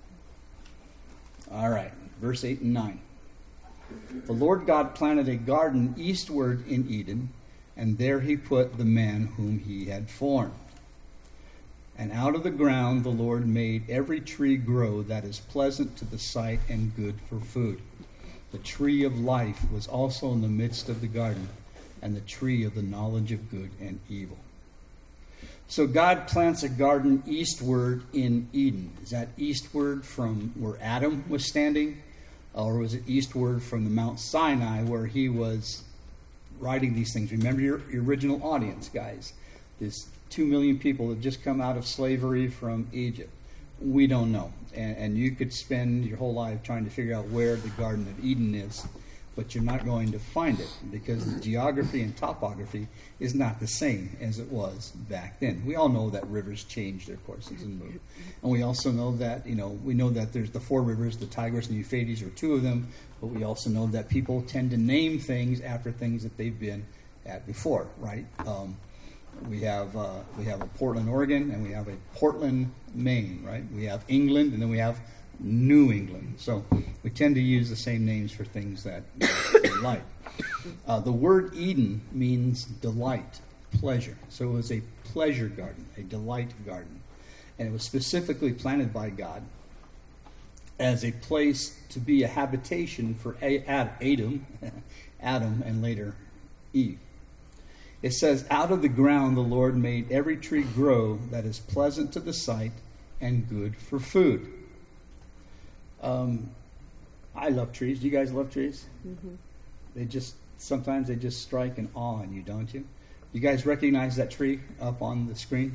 All right, verse eight and nine. The Lord God planted a garden eastward in Eden, and there he put the man whom he had formed. And out of the ground the Lord made every tree grow that is pleasant to the sight and good for food. The tree of life was also in the midst of the garden, and the tree of the knowledge of good and evil. So God plants a garden eastward in Eden. Is that eastward from where Adam was standing? Or was it eastward from the Mount Sinai where he was writing these things? Remember your, your original audience, guys. This two million people that just come out of slavery from Egypt. We don't know. And, and you could spend your whole life trying to figure out where the Garden of Eden is, but you're not going to find it because the geography and topography is not the same as it was back then. We all know that rivers change their courses and move. And we also know that, you know, we know that there's the four rivers, the Tigris and the Euphrates are two of them, but we also know that people tend to name things after things that they've been at before, right? Um, We have uh, we have a Portland, Oregon, and we have a Portland, Maine, right? We have England, and then we have New England. So we tend to use the same names for things that we like. Uh, the word Eden means delight, pleasure. So it was a pleasure garden, a delight garden. And it was specifically planted by God as a place to be a habitation for Adam, Adam, and later Eve. It says, out of the ground the Lord made every tree grow that is pleasant to the sight and good for food. Um, I love trees. Do you guys love trees? Mm-hmm. They just, sometimes they just strike an awe in you, don't you? You guys recognize that tree up on the screen?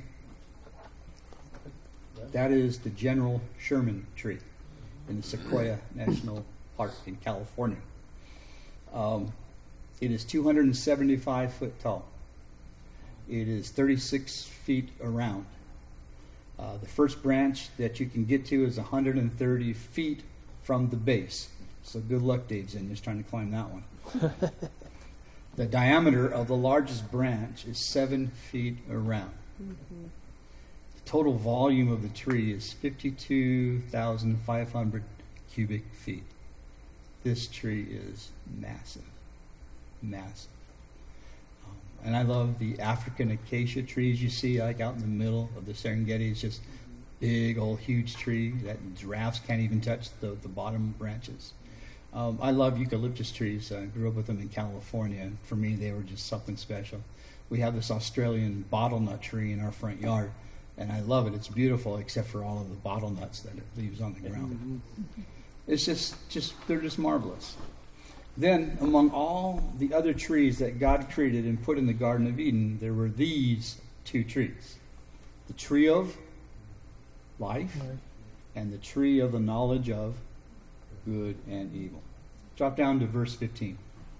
That is the General Sherman tree in the Sequoia National Park in California. Um, it is two hundred seventy-five foot tall. It is thirty-six feet around. Uh, the first branch that you can get to is one hundred thirty feet from the base. So good luck, Dave Zinn, just trying to climb that one. The diameter of the largest branch is seven feet around. Mm-hmm. The total volume of the tree is fifty-two thousand five hundred cubic feet. This tree is massive. Massive. And I love the African acacia trees you see like out in the middle of the Serengeti. It's just big, old, huge tree that giraffes can't even touch the, the bottom branches. Um, I love eucalyptus trees. I grew up with them in California. And for me, they were just something special. We have this Australian bottlenut tree in our front yard, and I love it. It's beautiful, except for all of the bottlenuts that it leaves on the ground. It's just, just they're just marvelous. Then, among all the other trees that God created and put in the Garden of Eden, there were these two trees. The tree of life and the tree of the knowledge of good and evil. Drop down to verse fifteen.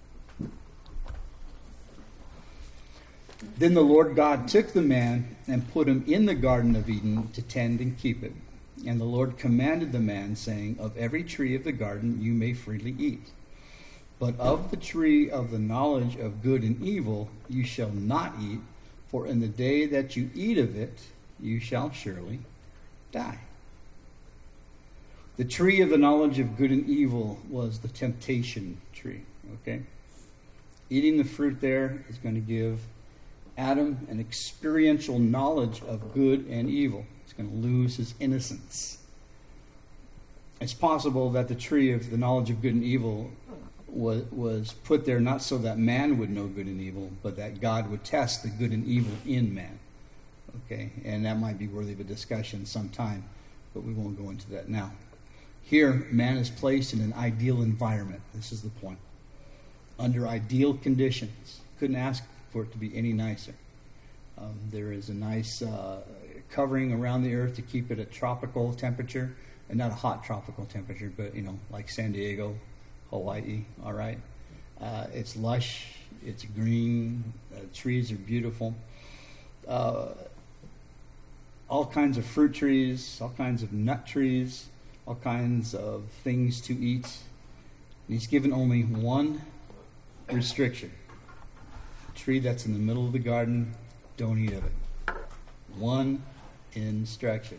Then the Lord God took the man and put him in the Garden of Eden to tend and keep it. And the Lord commanded the man, saying, of every tree of the garden you may freely eat. But of the tree of the knowledge of good and evil you shall not eat, for in the day that you eat of it, you shall surely die. The tree of the knowledge of good and evil was the temptation tree. Okay? Eating the fruit there is going to give Adam an experiential knowledge of good and evil. He's going to lose his innocence. It's possible that the tree of the knowledge of good and evil was, was put there not so that man would know good and evil, but that God would test the good and evil in man. Okay, and that might be worthy of a discussion sometime, but we won't go into that now. Here, man is placed in an ideal environment. This is the point. Under ideal conditions. Couldn't ask for it to be any nicer. Um, there is a nice uh, covering around the earth to keep it at tropical temperature, and not a hot tropical temperature, but, you know, like San Diego, Hawaii, all right? Uh, it's lush, it's green, uh, trees are beautiful. Uh, all kinds of fruit trees, all kinds of nut trees, all kinds of things to eat. And he's given only one restriction. A tree that's in the middle of the garden, don't eat of it. One instruction.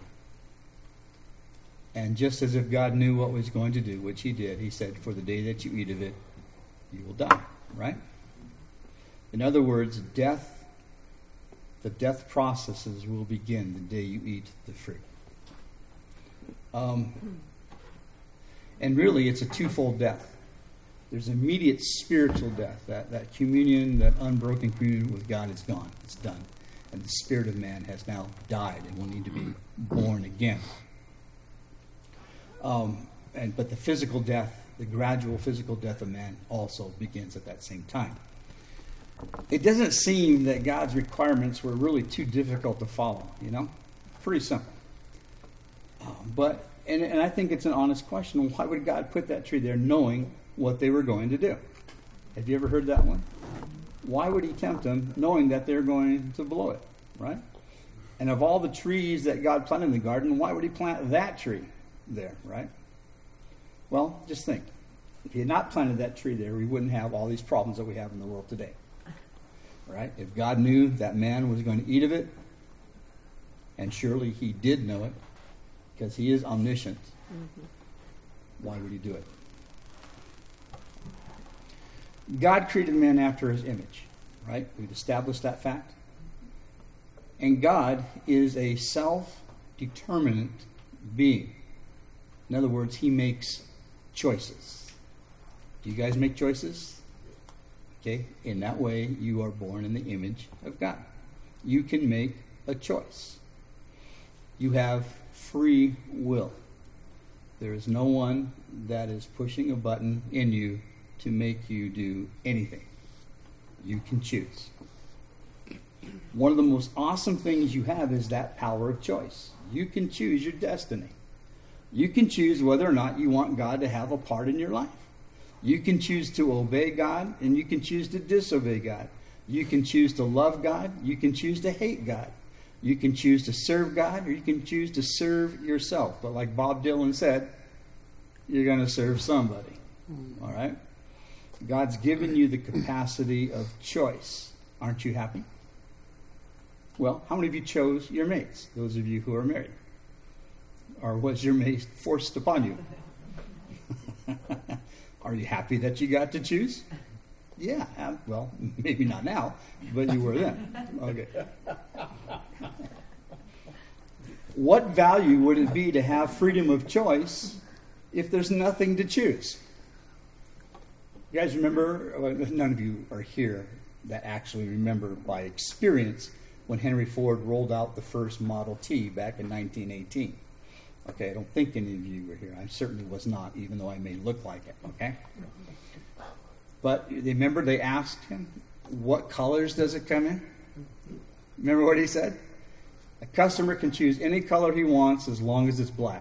And just as if God knew what was going to do, which he did, he said, for the day that you eat of it, you will die, right? In other words, death, the death processes will begin the day you eat the fruit. Um, and really, it's a twofold death. There's immediate spiritual death. That, that communion, that unbroken communion with God is gone. It's done. And the spirit of man has now died and will need to be born again. Um, and But the physical death, the gradual physical death of man also begins at that same time. It doesn't seem that God's requirements were really too difficult to follow, you know? Pretty simple. Um, but, and, and I think it's an honest question. Why would God put that tree there knowing what they were going to do? Have you ever heard that one? Why would he tempt them knowing that they're going to blow it, right? And of all the trees that God planted in the garden, why would he plant that tree there, right? Well, just think. If he had not planted that tree there, we wouldn't have all these problems that we have in the world today. Right? If God knew that man was going to eat of it, and surely he did know it, because he is omniscient, mm-hmm. why would he do it? God created man after his image, right? We've established that fact. And God is a self-determinate being. In other words, he makes choices. Do you guys make choices? Okay, in that way, you are born in the image of God. You can make a choice. You have free will. There is no one that is pushing a button in you to make you do anything. You can choose. One of the most awesome things you have is that power of choice. You can choose your destiny. You can choose whether or not you want God to have a part in your life. You can choose to obey God, and you can choose to disobey God. You can choose to love God. You can choose to hate God. You can choose to serve God, or you can choose to serve yourself. But like Bob Dylan said, you're going to serve somebody. All right? God's given you the capacity of choice. Aren't you happy? Well, how many of you chose your mates? Those of you who are married. Or was your mate forced upon you? Are you happy that you got to choose? Yeah, well, maybe not now, but you were then. Okay. What value would it be to have freedom of choice if there's nothing to choose? You guys remember, well, none of you are here that actually remember by experience when Henry Ford rolled out the first Model T back in nineteen eighteen. Okay, I don't think any of you were here. I certainly was not, even though I may look like it, okay? But remember they asked him, what colors does it come in? Remember what he said? A customer can choose any color he wants as long as it's black.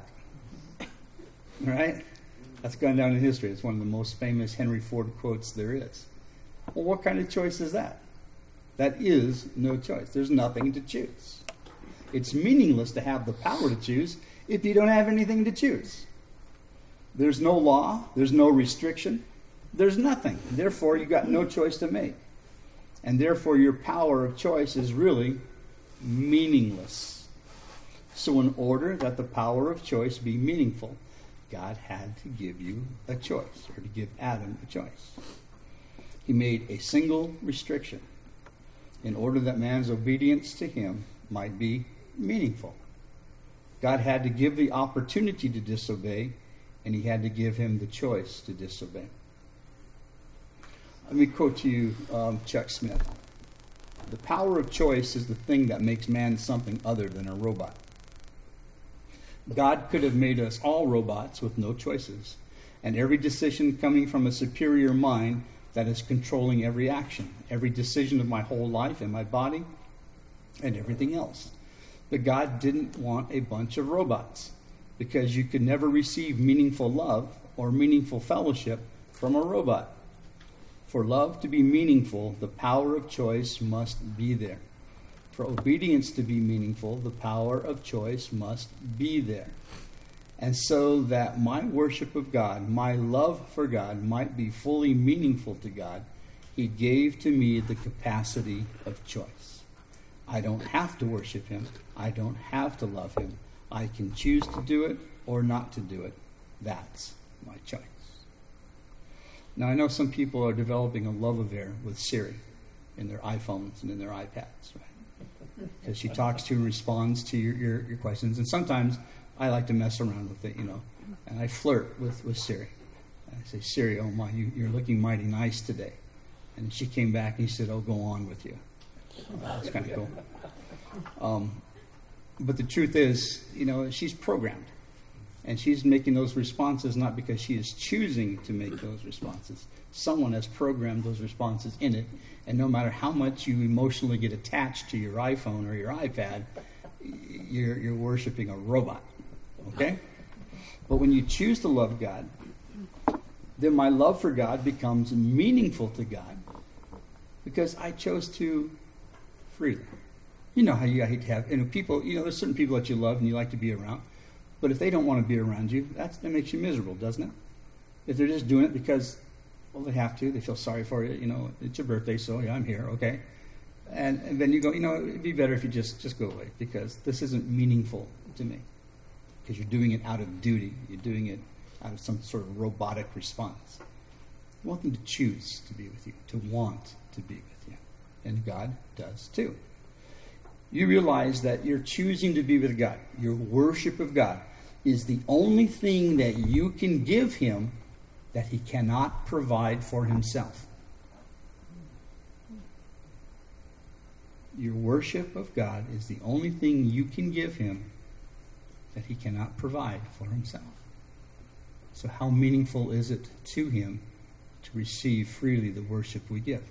Right? That's gone down in history. It's one of the most famous Henry Ford quotes there is. Well, what kind of choice is that? That is no choice. There's nothing to choose. It's meaningless to have the power to choose if you don't have anything to choose. There's no law. There's no restriction. There's nothing. Therefore, you've got no choice to make. And therefore, your power of choice is really meaningless. So in order that the power of choice be meaningful, God had to give you a choice, or to give Adam a choice. He made a single restriction in order that man's obedience to him might be meaningful. God had to give the opportunity to disobey, and he had to give him the choice to disobey. Let me quote to you um, Chuck Smith. The power of choice is the thing that makes man something other than a robot. God could have made us all robots with no choices, and every decision coming from a superior mind that is controlling every action, every decision of my whole life and my body, and everything else. But God didn't want a bunch of robots, because you could never receive meaningful love or meaningful fellowship from a robot. For love to be meaningful, the power of choice must be there. For obedience to be meaningful, the power of choice must be there. And so that my worship of God, my love for God, might be fully meaningful to God, he gave to me the capacity of choice. I don't have to worship him. I don't have to love him. I can choose to do it or not to do it. That's my choice. Now, I know some people are developing a love affair with Siri in their iPhones and in their iPads, right? because she talks to and responds to your, your, your questions. And sometimes I like to mess around with it, you know, and I flirt with, with Siri. I say, Siri, oh my, you, you're looking mighty nice today. And she came back and she said, oh, go on with you. That's kind of cool. Um, but the truth is, you know, she's programmed. And she's making those responses not because she is choosing to make those responses. Someone has programmed those responses in it. And no matter how much you emotionally get attached to your iPhone or your iPad, you're, you're worshiping a robot. Okay? But when you choose to love God, then my love for God becomes meaningful to God because I chose to freely. You know how you have, you know, people, you know, there's certain people that you love and you like to be around. But if they don't want to be around you, that's, that makes you miserable, doesn't it? If they're just doing it because, well, they have to, they feel sorry for you, you know, it's your birthday, so yeah, I'm here, okay. And, and then you go, you know, it'd be better if you just, just go away because this isn't meaningful to me. Because you're doing it out of duty. You're doing it out of some sort of robotic response. You want them to choose to be with you, to want to be with you. And God does too. You realize that you're choosing to be with God. Your worship of God is the only thing that you can give Him that He cannot provide for Himself. Your worship of God is the only thing you can give Him that He cannot provide for Himself. So how meaningful is it to Him to receive freely the worship we give?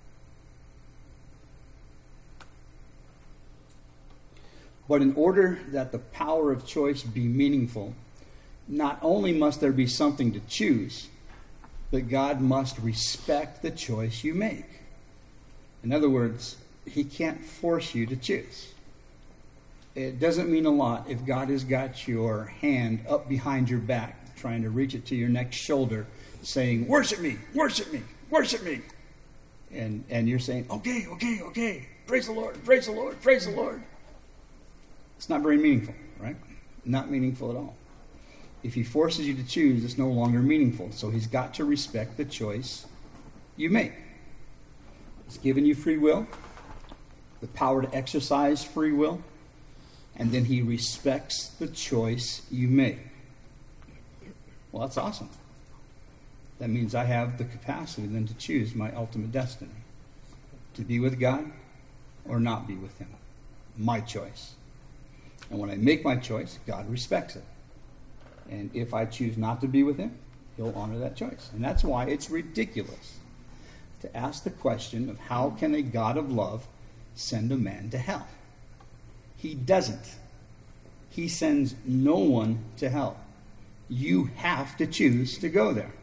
But in order that the power of choice be meaningful, not only must there be something to choose, but God must respect the choice you make. In other words, He can't force you to choose. It doesn't mean a lot if God has got your hand up behind your back, trying to reach it to your next shoulder, saying, worship me, worship me, worship me. And, and you're saying, okay, okay, okay, praise the Lord, praise the Lord, praise the Lord. It's not very meaningful, right? Not meaningful at all. If He forces you to choose, it's no longer meaningful. So He's got to respect the choice you make. He's given you free will, the power to exercise free will, and then He respects the choice you make. Well, that's awesome. That means I have the capacity then to choose my ultimate destiny. To be with God or not be with Him. My choice. And when I make my choice, God respects it. And if I choose not to be with Him, He'll honor that choice. And that's why it's ridiculous to ask the question of how can a God of love send a man to hell? He doesn't. He sends no one to hell. You have to choose to go there.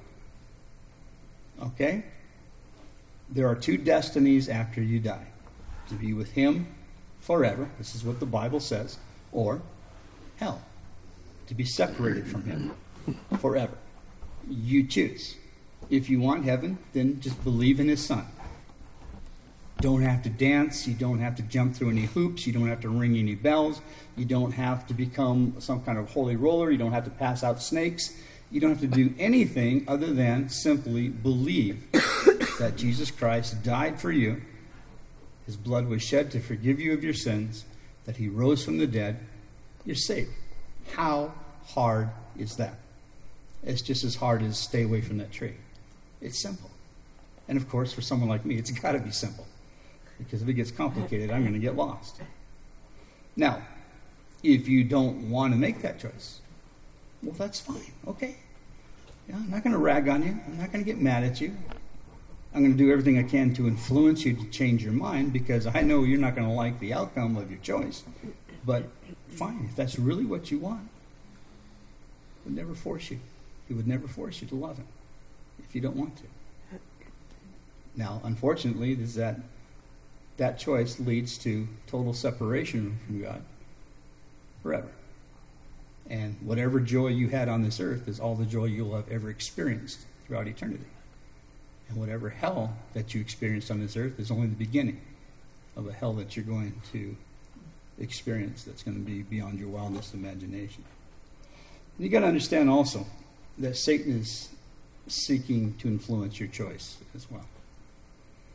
Okay? There are two destinies after you die. To be with Him forever. This is what the Bible says. Or hell. To be separated from Him forever. You choose. If you want heaven, then just believe in His Son. Don't have to dance. You don't have to jump through any hoops. You don't have to ring any bells. You don't have to become some kind of holy roller. You don't have to pass out snakes. You don't have to do anything other than simply believe that Jesus Christ died for you. His blood was shed to forgive you of your sins, that He rose from the dead. You're saved. How hard is that? It's just as hard as stay away from that tree. It's simple. And of course, for someone like me, it's got to be simple. Because if it gets complicated, I'm going to get lost. Now, if you don't want to make that choice, well, that's fine. Okay. Yeah, I'm not going to rag on you. I'm not going to get mad at you. I'm going to do everything I can to influence you to change your mind because I know you're not going to like the outcome of your choice. But fine, if that's really what you want, He would never force you. He would never force you to love Him if you don't want to. Now, unfortunately, is that that choice leads to total separation from God forever. And whatever joy you had on this earth is all the joy you'll have ever experienced throughout eternity. And whatever hell that you experienced on this earth is only the beginning of a hell that you're going to experience that's going to be beyond your wildest imagination. And you got to understand also that Satan is seeking to influence your choice as well.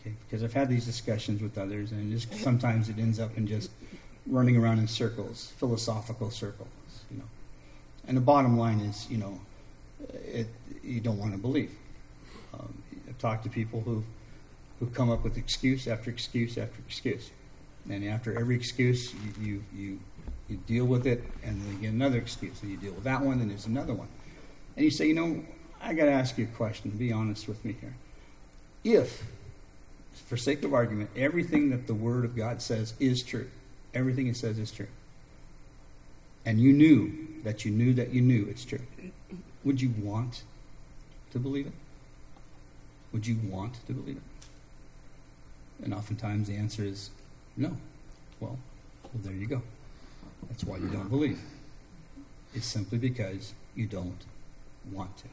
Okay, because I've had these discussions with others, and just sometimes it ends up in just running around in circles, philosophical circles, you know. And the bottom line is, you know, it, you don't want to believe. Um, I've talked to people who who come up with excuse after excuse after excuse, and after every excuse, you you you, you deal with it, and then you get another excuse, and you deal with that one, and there's another one, and you say, you know, I got to ask you a question. Be honest with me here. If, for sake of argument, everything that the Word of God says is true, everything it says is true, and you knew that you knew that you knew it's true, would you want to believe it? Would you want to believe it? And oftentimes the answer is no. Well, well, there you go. That's why you don't believe. It's simply because you don't want to.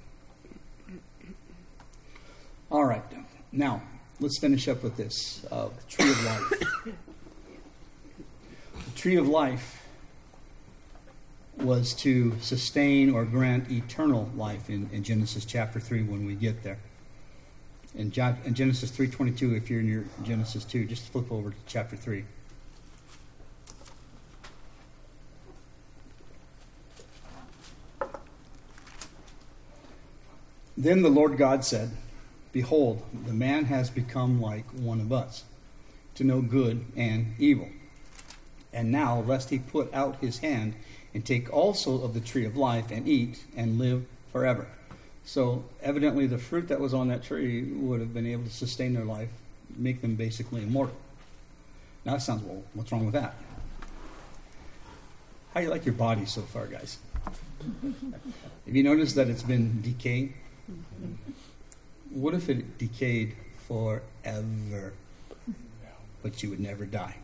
All right. Now, let's finish up with this. Uh, the tree of life. The tree of life was to sustain or grant eternal life in, in Genesis chapter three when we get there. In, jo- in Genesis three twenty-two, if you're in your Genesis two, just flip over to chapter three. Then the Lord God said, Behold, the man has become like one of us, to know good and evil. And now, lest he put out his hand and take also of the tree of life and eat and live forever. So, evidently, the fruit that was on that tree would have been able to sustain their life, make them basically immortal. Now, that sounds, well, what's wrong with that? How do you like your body so far, guys? Have you noticed that it's been decaying? What if it decayed forever, but you would never die?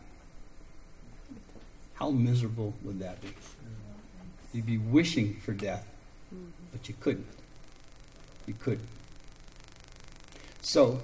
How miserable would that be? You'd be wishing for death, but you couldn't. You couldn't. So,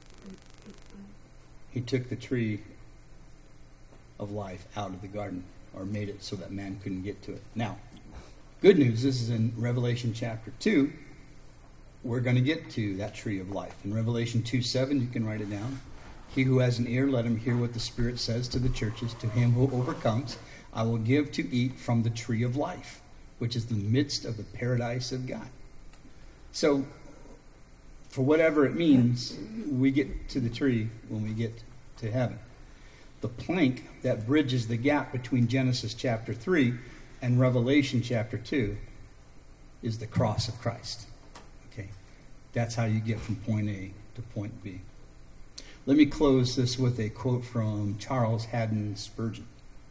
he took the tree of life out of the garden, or made it so that man couldn't get to it. Now, good news, this is in Revelation chapter two. We're going to get to that tree of life. In Revelation two seven, you can write it down. He who has an ear, let him hear what the Spirit says to the churches. To him who overcomes, I will give to eat from the tree of life, which is the midst of the paradise of God. So, for whatever it means, we get to the tree when we get to heaven. The plank that bridges the gap between Genesis chapter three and Revelation chapter two is the cross of Christ. Okay, that's how you get from point A to point B. Let me close this with a quote from Charles Haddon Spurgeon.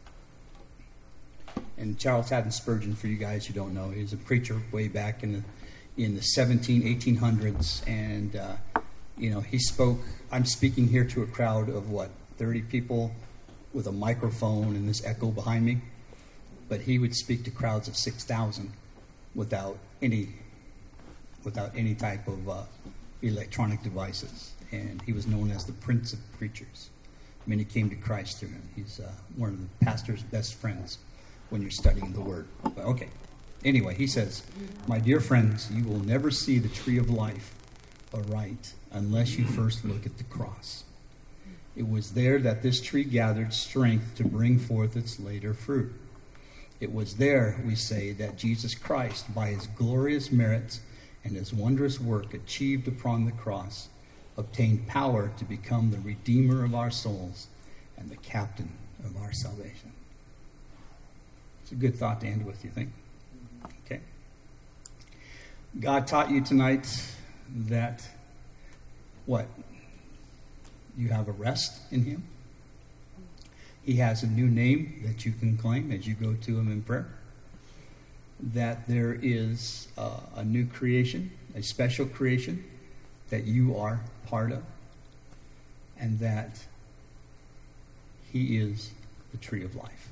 And Charles Haddon Spurgeon, for you guys who don't know, he was a preacher way back in the in the seventeen, eighteen hundreds, and uh, you know, he spoke. I'm speaking here to a crowd of what, thirty people with a microphone and this echo behind me, but he would speak to crowds of six thousand without any without any type of uh, electronic devices, and he was known as the Prince of Preachers. Many came to Christ through him. He's uh, one of the pastor's best friends when you're studying the Word. But okay. Anyway, he says, my dear friends, you will never see the tree of life aright unless you first look at the cross. It was there that this tree gathered strength to bring forth its later fruit. It was there, we say, that Jesus Christ, by his glorious merits and his wondrous work achieved upon the cross, obtained power to become the Redeemer of our souls and the captain of our salvation. It's a good thought to end with, you think? Okay. God taught you tonight that, what? You have a rest in him. He has a new name that you can claim as you go to him in prayer. That there is uh, a new creation, a special creation that you are part of. And that he is the tree of life.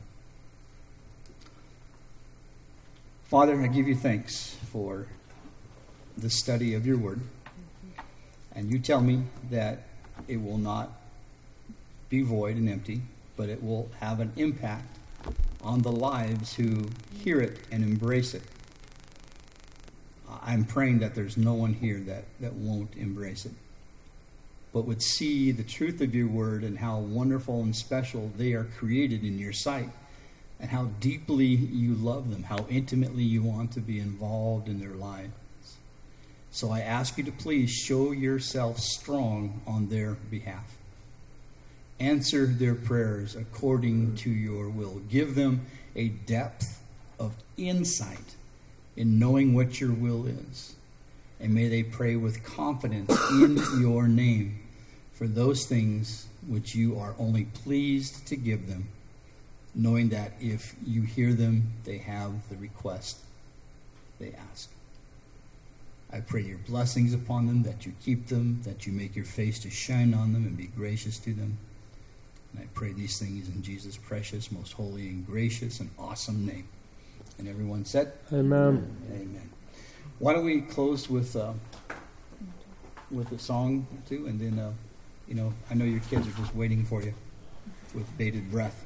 Father, I give you thanks for the study of your word. And you tell me that it will not be void and empty, but it will have an impact on the lives who hear it and embrace it. I'm praying that there's no one here that, that won't embrace it. but would see the truth of your word and how wonderful and special they are created in your sight, and how deeply you love them, how intimately you want to be involved in their lives. So I ask you to please show yourself strong on their behalf. Answer their prayers according to your will. Give them a depth of insight in knowing what your will is. And may they pray with confidence in your name for those things which you are only pleased to give them, knowing that if you hear them, they have the request they ask. I pray your blessings upon them, that you keep them, that you make your face to shine on them and be gracious to them. And I pray these things in Jesus' precious, most holy, and gracious, and awesome name. And everyone said, Amen. Amen. Why don't we close with uh, with a song or two, and then, uh, you know, I know your kids are just waiting for you with bated breath.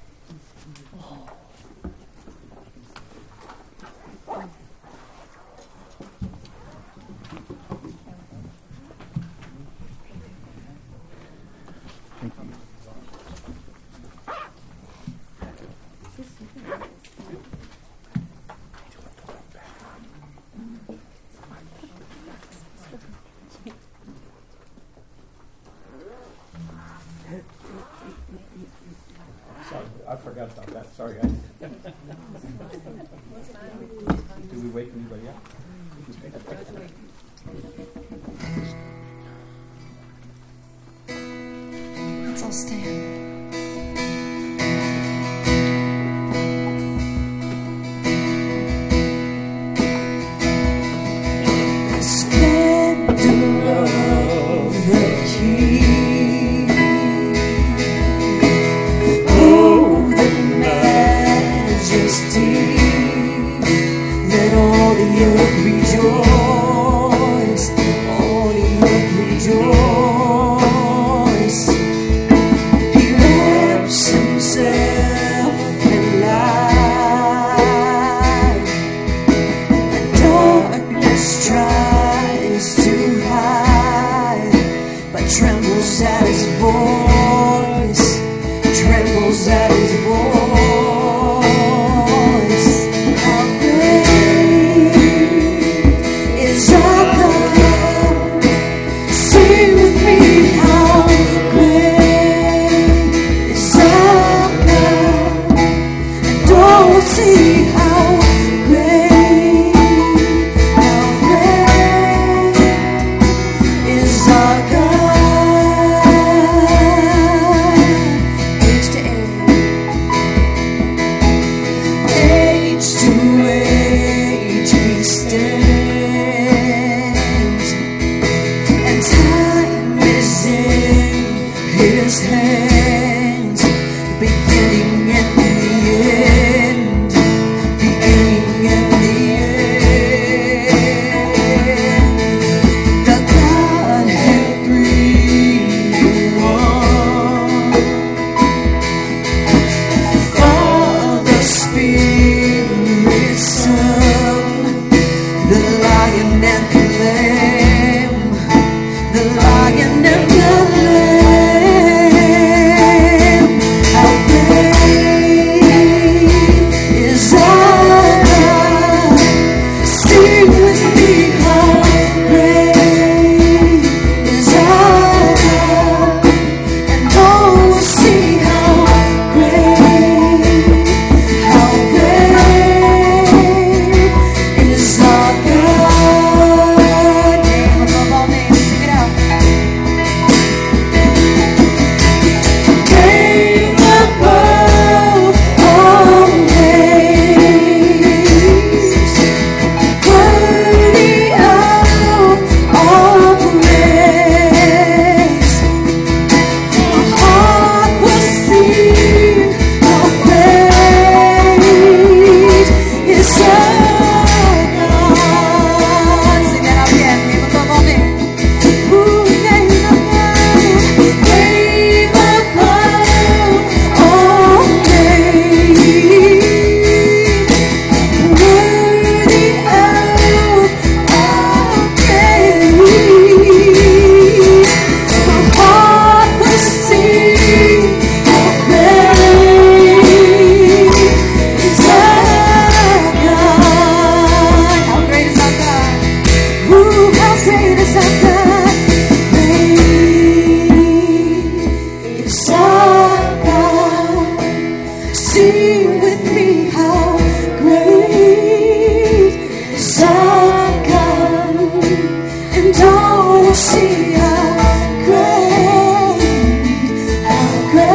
Thank you. Sorry, I forgot about that. Sorry, guys. Do we wake anybody up? Let's all stand. Is our God. all will see how great, how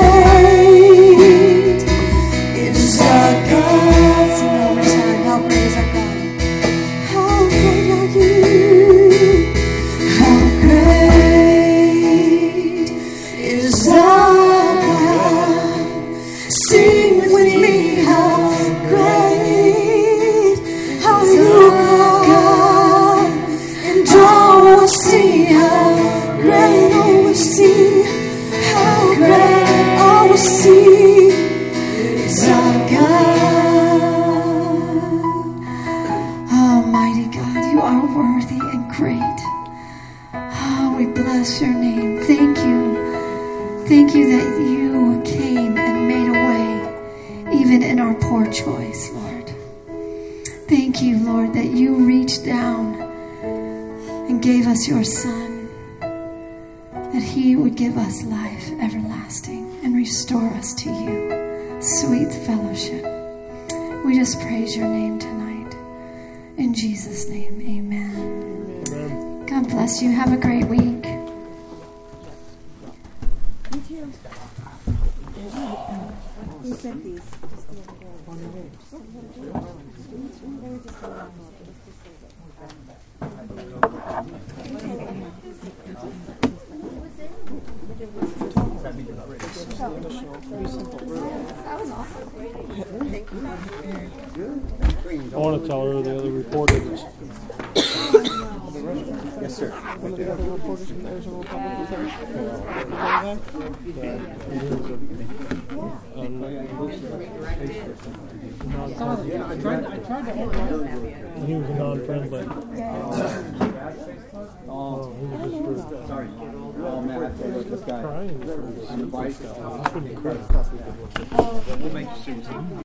great is our God. Sing that one more time. How great is our God? How great are you? How great is our God? Sing with me, how great are you, God? And all will see how great, all will see how great, all will see is our God. Almighty God, you are worthy and great. Oh, we bless your name. Thank you. Thank you that you came and made a way, even in our poor choice, Lord. Thank you, Lord, that you reached down and gave us your Son, that he would give us life everlasting and restore us to you, sweet fellowship. We just praise your name tonight. In Jesus' name, amen. Amen. God bless you. Have a great week. Who sent these? I want to tell her the other reporter that's Yes, sir. One of the other reporters from the Arizona Republic was there. Yeah, I tried, I tried to hold on. he was a non-friendly. Oh, He was just for sorry. Oh, man, I feel like this guy. crying. On the bike. He couldn't cry. We'll make you soon.